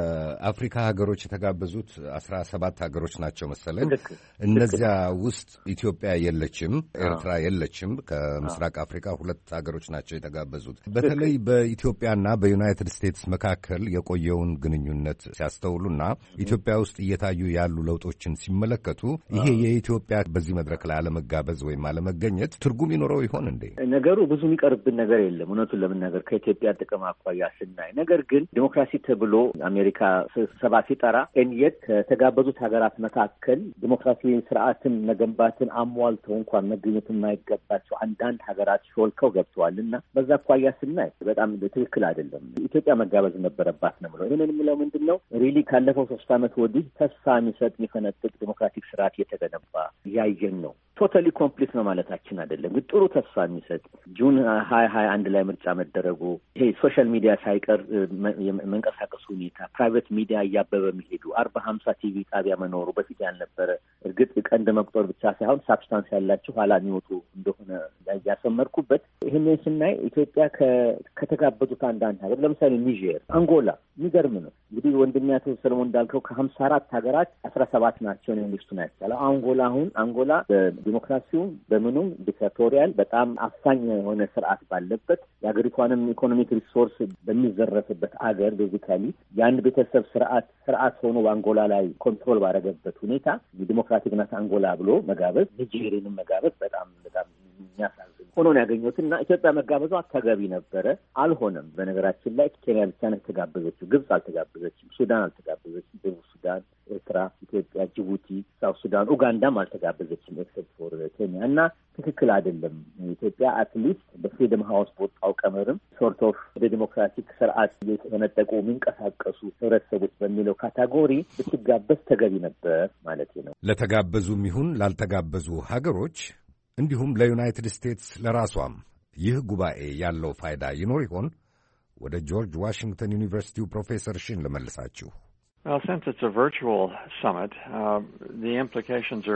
ከአፍሪካ ሀገሮች የተጋበዙት አስራ ሰባት ሀገሮች ናቸው መሰለኝ። እነዚያ ውስጥ ኢትዮጵያ የለችም፣ ኤርትራ የለችም። ከምስራቅ አፍሪካ ሁለት ሀገሮች ናቸው የተጋበዙት። በተለይ በኢትዮጵያና በዩናይትድ ስቴትስ መካከል የቆየውን ግንኙነት ሲያስተውሉና ኢትዮጵያ ውስጥ እየታዩ ያሉ ለውጦች ሲመለከቱ ይሄ የኢትዮጵያ በዚህ መድረክ ላይ አለመጋበዝ ወይም አለመገኘት ትርጉም ይኖረው ይሆን እንዴ? ነገሩ ብዙ የሚቀርብን ነገር የለም እውነቱን ለመናገር ከኢትዮጵያ ጥቅም አኳያ ስናይ። ነገር ግን ዲሞክራሲ ተብሎ አሜሪካ ስብሰባ ሲጠራ እንየት ከተጋበዙት ሀገራት መካከል ዲሞክራሲ ስርዓትን መገንባትን አሟልተው እንኳን መገኘት የማይገባቸው አንዳንድ ሀገራት ሾልከው ገብተዋል እና በዛ አኳያ ስናይ በጣም ትክክል አይደለም። ኢትዮጵያ መጋበዝ ነበረባት ነው ብለው ይህንን የምለው ምንድን ነው ሪሊ ካለፈው ሶስት ዓመት ወዲህ ተስፋ የሚሰጥ የሚፈነ ጥቅ ዲሞክራቲክ ስርዓት እየተገነባ ያየን ነው። ቶታሊ ኮምፕሊት ነው ማለታችን አይደለም፣ ግን ጥሩ ተስፋ የሚሰጥ ጁን ሀያ ሀያ አንድ ላይ ምርጫ መደረጉ፣ ይሄ ሶሻል ሚዲያ ሳይቀር መንቀሳቀሱ ሁኔታ፣ ፕራይቬት ሚዲያ እያበበ የሚሄዱ አርባ ሀምሳ ቲቪ ጣቢያ መኖሩ በፊት ያልነበረ፣ እርግጥ ቀንድ መቁጠር ብቻ ሳይሆን ሳብስታንስ ያላቸው ኋላ የሚወጡ እንደሆነ ያሰመርኩበት። ይህንን ስናይ ኢትዮጵያ ከተጋበዙት አንዳንድ ሀገር ለምሳሌ ኒጀር፣ አንጎላ የሚገርም ነው እንግዲህ ወንድሜ አቶ ሰለሞን እንዳልከው ከሀምሳ አራት ሀገራት አስራ ሰባት ናቸው ነው ሊስቱ ናቸው። አንጎላ አሁን አንጎላ በዲሞክራሲው በምኑም ዲክታቶሪያል በጣም አፋኝ የሆነ ስርዓት ባለበት የሀገሪቷንም ኢኮኖሚክ ሪሶርስ በሚዘረፍበት አገር ቤዚካሊ የአንድ ቤተሰብ ስርዓት ስርዓት ሆኖ በአንጎላ ላይ ኮንትሮል ባረገበት ሁኔታ የዲሞክራቲክ ናት አንጎላ ብሎ መጋበዝ፣ ኒጀሪያንም መጋበዝ በጣም በጣም የሚያሳዝን ሆኖ ነው ያገኘሁት እና ኢትዮጵያ መጋበዟ ተገቢ ነበረ። አልሆነም። በነገራችን ላይ ኬንያ ብቻ ነው የተጋበዘችው፣ ግብጽ አልተጋበዘችም፣ ሱዳን አልተጋበዘችም፣ ደቡብ ሱዳን፣ ኤርትራ፣ ኢትዮጵያ፣ ጅቡቲ፣ ሳውት ሱዳን፣ ኡጋንዳም አልተጋበዘችም ኤክሰፕት ፎር ኬንያ እና ትክክል አይደለም። ኢትዮጵያ አትሊስት በፍሪደም ሃውስ በወጣው ቀመርም ሶርት ኦፍ ወደ ዲሞክራቲክ ስርዓት እየተነጠቁ የሚንቀሳቀሱ ህብረተሰቦች በሚለው ካታጎሪ ብትጋበዝ ተገቢ ነበር ማለት ነው። ለተጋበዙም ይሁን ላልተጋበዙ ሀገሮች እንዲሁም ለዩናይትድ ስቴትስ ለራሷም ይህ ጉባኤ ያለው ፋይዳ ይኖር ይሆን? ወደ ጆርጅ ዋሽንግተን ዩኒቨርሲቲው ፕሮፌሰር ሽን ልመልሳችሁ። Well, since it's a virtual summit, uh, the implications are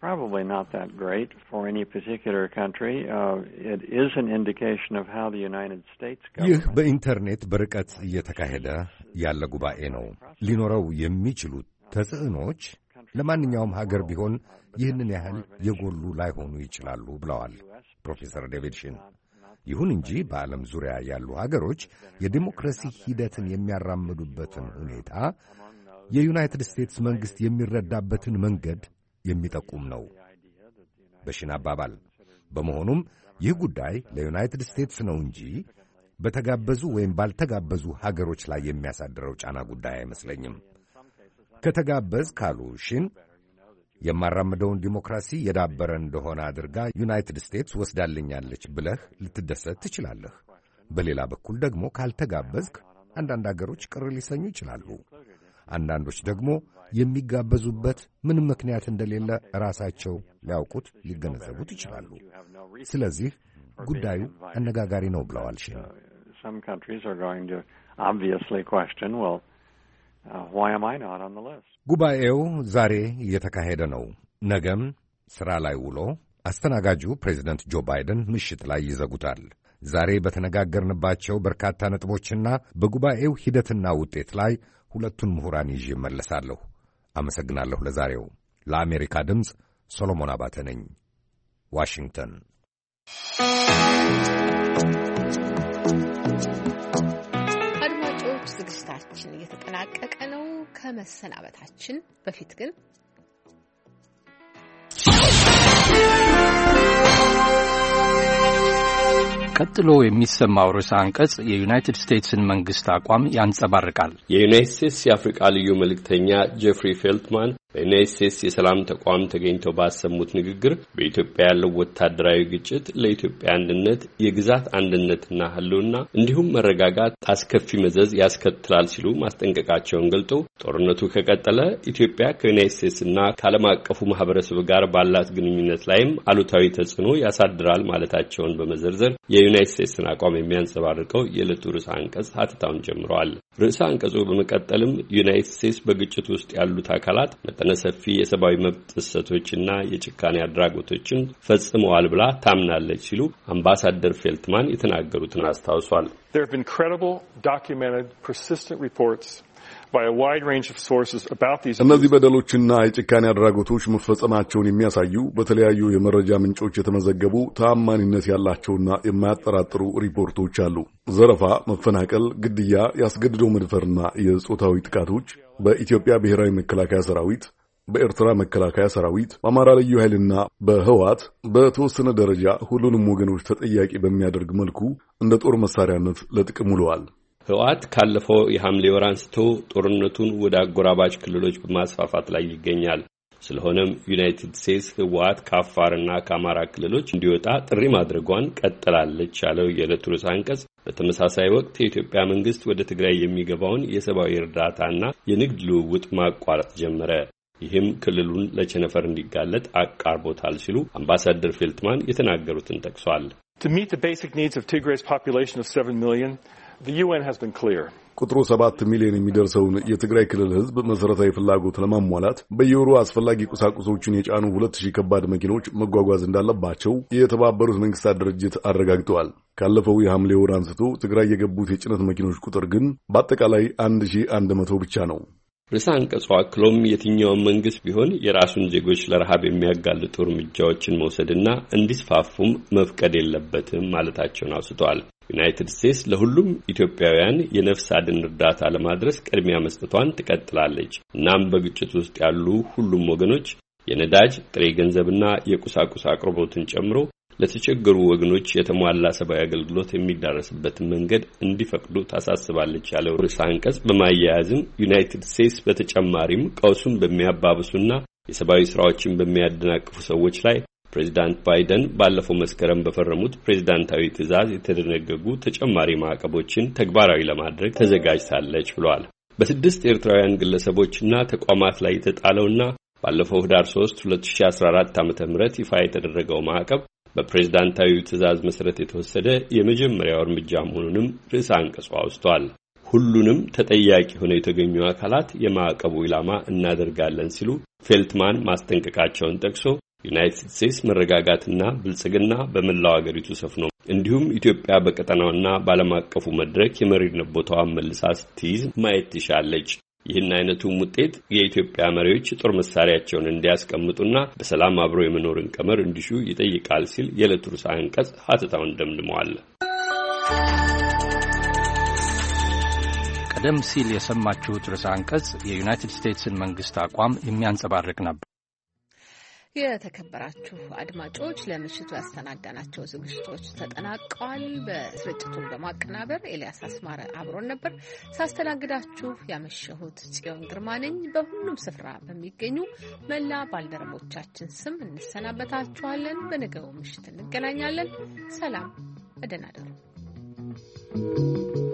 probably not that great for any particular country. Uh, it is an indication of how the United States government... ይህ በኢንተርኔት በርቀት እየተካሄደ ያለ ጉባኤ ነው። ሊኖረው የሚችሉት ተጽዕኖች ለማንኛውም ሀገር ቢሆን ይህንን ያህል የጎሉ ላይሆኑ ይችላሉ ብለዋል ፕሮፌሰር ዴቪድ ሺን። ይሁን እንጂ በዓለም ዙሪያ ያሉ ሀገሮች የዲሞክራሲ ሂደትን የሚያራምዱበትን ሁኔታ የዩናይትድ ስቴትስ መንግሥት የሚረዳበትን መንገድ የሚጠቁም ነው በሺን አባባል። በመሆኑም ይህ ጉዳይ ለዩናይትድ ስቴትስ ነው እንጂ በተጋበዙ ወይም ባልተጋበዙ ሀገሮች ላይ የሚያሳድረው ጫና ጉዳይ አይመስለኝም። ከተጋበዝ ካሉ ሺን የማራምደውን ዲሞክራሲ የዳበረ እንደሆነ አድርጋ ዩናይትድ ስቴትስ ወስዳልኛለች ብለህ ልትደሰት ትችላለህ። በሌላ በኩል ደግሞ ካልተጋበዝክ አንዳንድ አገሮች ቅር ሊሰኙ ይችላሉ። አንዳንዶች ደግሞ የሚጋበዙበት ምንም ምክንያት እንደሌለ ራሳቸው ሊያውቁት ሊገነዘቡት ይችላሉ። ስለዚህ ጉዳዩ አነጋጋሪ ነው ብለዋል ሺን። Some countries are going to obviously question, well, uh, why am I not on the list? ጉባኤው ዛሬ እየተካሄደ ነው። ነገም ሥራ ላይ ውሎ አስተናጋጁ ፕሬዚደንት ጆ ባይደን ምሽት ላይ ይዘጉታል። ዛሬ በተነጋገርንባቸው በርካታ ነጥቦችና በጉባኤው ሂደትና ውጤት ላይ ሁለቱን ምሁራን ይዤ እመለሳለሁ። አመሰግናለሁ። ለዛሬው ለአሜሪካ ድምፅ ሶሎሞን አባተ ነኝ፣ ዋሽንግተን። አድማጮች፣ ዝግጅታችን እየተጠናቀቀ ነው። ከመሰናበታችን በፊት ግን ቀጥሎ የሚሰማው ርዕሰ አንቀጽ የዩናይትድ ስቴትስን መንግስት አቋም ያንጸባርቃል። የዩናይትድ ስቴትስ የአፍሪካ ልዩ መልእክተኛ ጄፍሪ ፌልትማን በዩናይትድ ስቴትስ የሰላም ተቋም ተገኝተው ባሰሙት ንግግር በኢትዮጵያ ያለው ወታደራዊ ግጭት ለኢትዮጵያ አንድነት፣ የግዛት አንድነትና ሕልውና እንዲሁም መረጋጋት አስከፊ መዘዝ ያስከትላል ሲሉ ማስጠንቀቃቸውን ገልጦ ጦርነቱ ከቀጠለ ኢትዮጵያ ከዩናይትድ ስቴትስና ከዓለም አቀፉ ማህበረሰብ ጋር ባላት ግንኙነት ላይም አሉታዊ ተጽዕኖ ያሳድራል ማለታቸውን በመዘርዘር የዩናይትድ ስቴትስን አቋም የሚያንጸባርቀው የዕለቱ ርዕሰ አንቀጽ ሀተታውን ጀምረዋል። ርዕሰ አንቀጹ በመቀጠልም ዩናይትድ ስቴትስ በግጭት ውስጥ ያሉት አካላት መጠነ ሰፊ የሰብአዊ መብት ጥሰቶችና የጭካኔ አድራጎቶችን ፈጽመዋል ብላ ታምናለች ሲሉ አምባሳደር ፌልትማን የተናገሩትን አስታውሷል። There have been credible, documented, persistent reports by a wide range of sources about these. እነዚህ በደሎችና የጭካኔ አድራጎቶች መፈጸማቸውን የሚያሳዩ በተለያዩ የመረጃ ምንጮች የተመዘገቡ ተአማኒነት ያላቸውና የማያጠራጥሩ ሪፖርቶች አሉ። ዘረፋ፣ መፈናቀል፣ ግድያ፣ ያስገድደው መድፈርና የጾታዊ ጥቃቶች በኢትዮጵያ ብሔራዊ መከላከያ ሰራዊት፣ በኤርትራ መከላከያ ሰራዊት፣ በአማራ ልዩ ኃይልና በህወሓት በተወሰነ ደረጃ ሁሉንም ወገኖች ተጠያቂ በሚያደርግ መልኩ እንደ ጦር መሳሪያነት ለጥቅም ውለዋል። ህወሓት ካለፈው የሐምሌ ወር አንስቶ ጦርነቱን ወደ አጎራባች ክልሎች በማስፋፋት ላይ ይገኛል። ስለሆነም ዩናይትድ ስቴትስ ህወሓት ከአፋርና ከአማራ ክልሎች እንዲወጣ ጥሪ ማድረጓን ቀጥላለች ያለው የዕለቱ ርዕሰ አንቀጽ በተመሳሳይ ወቅት የኢትዮጵያ መንግስት ወደ ትግራይ የሚገባውን የሰብአዊ እርዳታና የንግድ ልውውጥ ማቋረጥ ጀመረ። ይህም ክልሉን ለቸነፈር እንዲጋለጥ አቃርቦታል ሲሉ አምባሳደር ፌልትማን የተናገሩትን ጠቅሷል። To meet the basic needs of Tigray's population of seven million, the U N has been clear. ቁጥሩ ሰባት ሚሊዮን የሚደርሰውን የትግራይ ክልል ህዝብ መሰረታዊ ፍላጎት ለማሟላት በየወሩ አስፈላጊ ቁሳቁሶችን የጫኑ ሁለት ሺህ ከባድ መኪኖች መጓጓዝ እንዳለባቸው የተባበሩት መንግስታት ድርጅት አረጋግጠዋል። ካለፈው የሐምሌ ወር አንስቶ ትግራይ የገቡት የጭነት መኪኖች ቁጥር ግን በአጠቃላይ አንድ ሺህ አንድ መቶ ብቻ ነው። ርዕሰ አንቀጹ አክሎም የትኛውን መንግስት ቢሆን የራሱን ዜጎች ለረሃብ የሚያጋልጡ እርምጃዎችን መውሰድና እንዲስፋፉም መፍቀድ የለበትም ማለታቸውን አውስተዋል። ዩናይትድ ስቴትስ ለሁሉም ኢትዮጵያውያን የነፍስ አድን እርዳታ ለማድረስ ቅድሚያ መስጠቷን ትቀጥላለች። እናም በግጭት ውስጥ ያሉ ሁሉም ወገኖች የነዳጅ ጥሬ ገንዘብና የቁሳቁስ አቅርቦትን ጨምሮ ለተቸገሩ ወገኖች የተሟላ ሰብአዊ አገልግሎት የሚዳረስበትን መንገድ እንዲፈቅዱ ታሳስባለች ያለው ርዕሰ አንቀጽ በማያያዝም ዩናይትድ ስቴትስ በተጨማሪም ቀውሱን በሚያባብሱና የሰብአዊ ስራዎችን በሚያደናቅፉ ሰዎች ላይ ፕሬዚዳንት ባይደን ባለፈው መስከረም በፈረሙት ፕሬዚዳንታዊ ትዕዛዝ የተደነገጉ ተጨማሪ ማዕቀቦችን ተግባራዊ ለማድረግ ተዘጋጅታለች ብሏል። በስድስት ኤርትራውያን ግለሰቦችና ተቋማት ላይ የተጣለውና ባለፈው ህዳር ሶስት ሁለት ሺህ አስራ አራት ዓመተ ምህረት ይፋ የተደረገው ማዕቀብ በፕሬዝዳንታዊ ትዕዛዝ መሰረት የተወሰደ የመጀመሪያው እርምጃ መሆኑንም ርዕሰ አንቀጹ አውስቷል። ሁሉንም ተጠያቂ ሆነው የተገኙ አካላት የማዕቀቡ ኢላማ እናደርጋለን ሲሉ ፌልትማን ማስጠንቀቃቸውን ጠቅሶ ዩናይትድ ስቴትስ መረጋጋትና ብልጽግና በመላው አገሪቱ ሰፍኖ እንዲሁም ኢትዮጵያ በቀጠናውና በዓለም አቀፉ መድረክ የመሪነት ቦታዋን መልሳ ስትይዝ ማየት ትሻለች። ይህን አይነቱም ውጤት የኢትዮጵያ መሪዎች ጦር መሳሪያቸውን እንዲያስቀምጡና በሰላም አብሮ የመኖርን ቀመር እንዲሹ ይጠይቃል ሲል የዕለቱ ርዕሰ አንቀጽ ሀተታውን ደምድመዋል። ቀደም ሲል የሰማችሁት ርዕሰ አንቀጽ የዩናይትድ ስቴትስን መንግስት አቋም የሚያንጸባርቅ ነበር። የተከበራችሁ አድማጮች ለምሽቱ ያሰናዳናቸው ዝግጅቶች ተጠናቀዋል። በስርጭቱን በማቀናበር ኤልያስ አስማረ አብሮን ነበር። ሳስተናግዳችሁ ያመሸሁት ጽዮን ግርማ ነኝ። በሁሉም ስፍራ በሚገኙ መላ ባልደረቦቻችን ስም እንሰናበታችኋለን። በነገው ምሽት እንገናኛለን። ሰላም፣ በደህና እደሩ።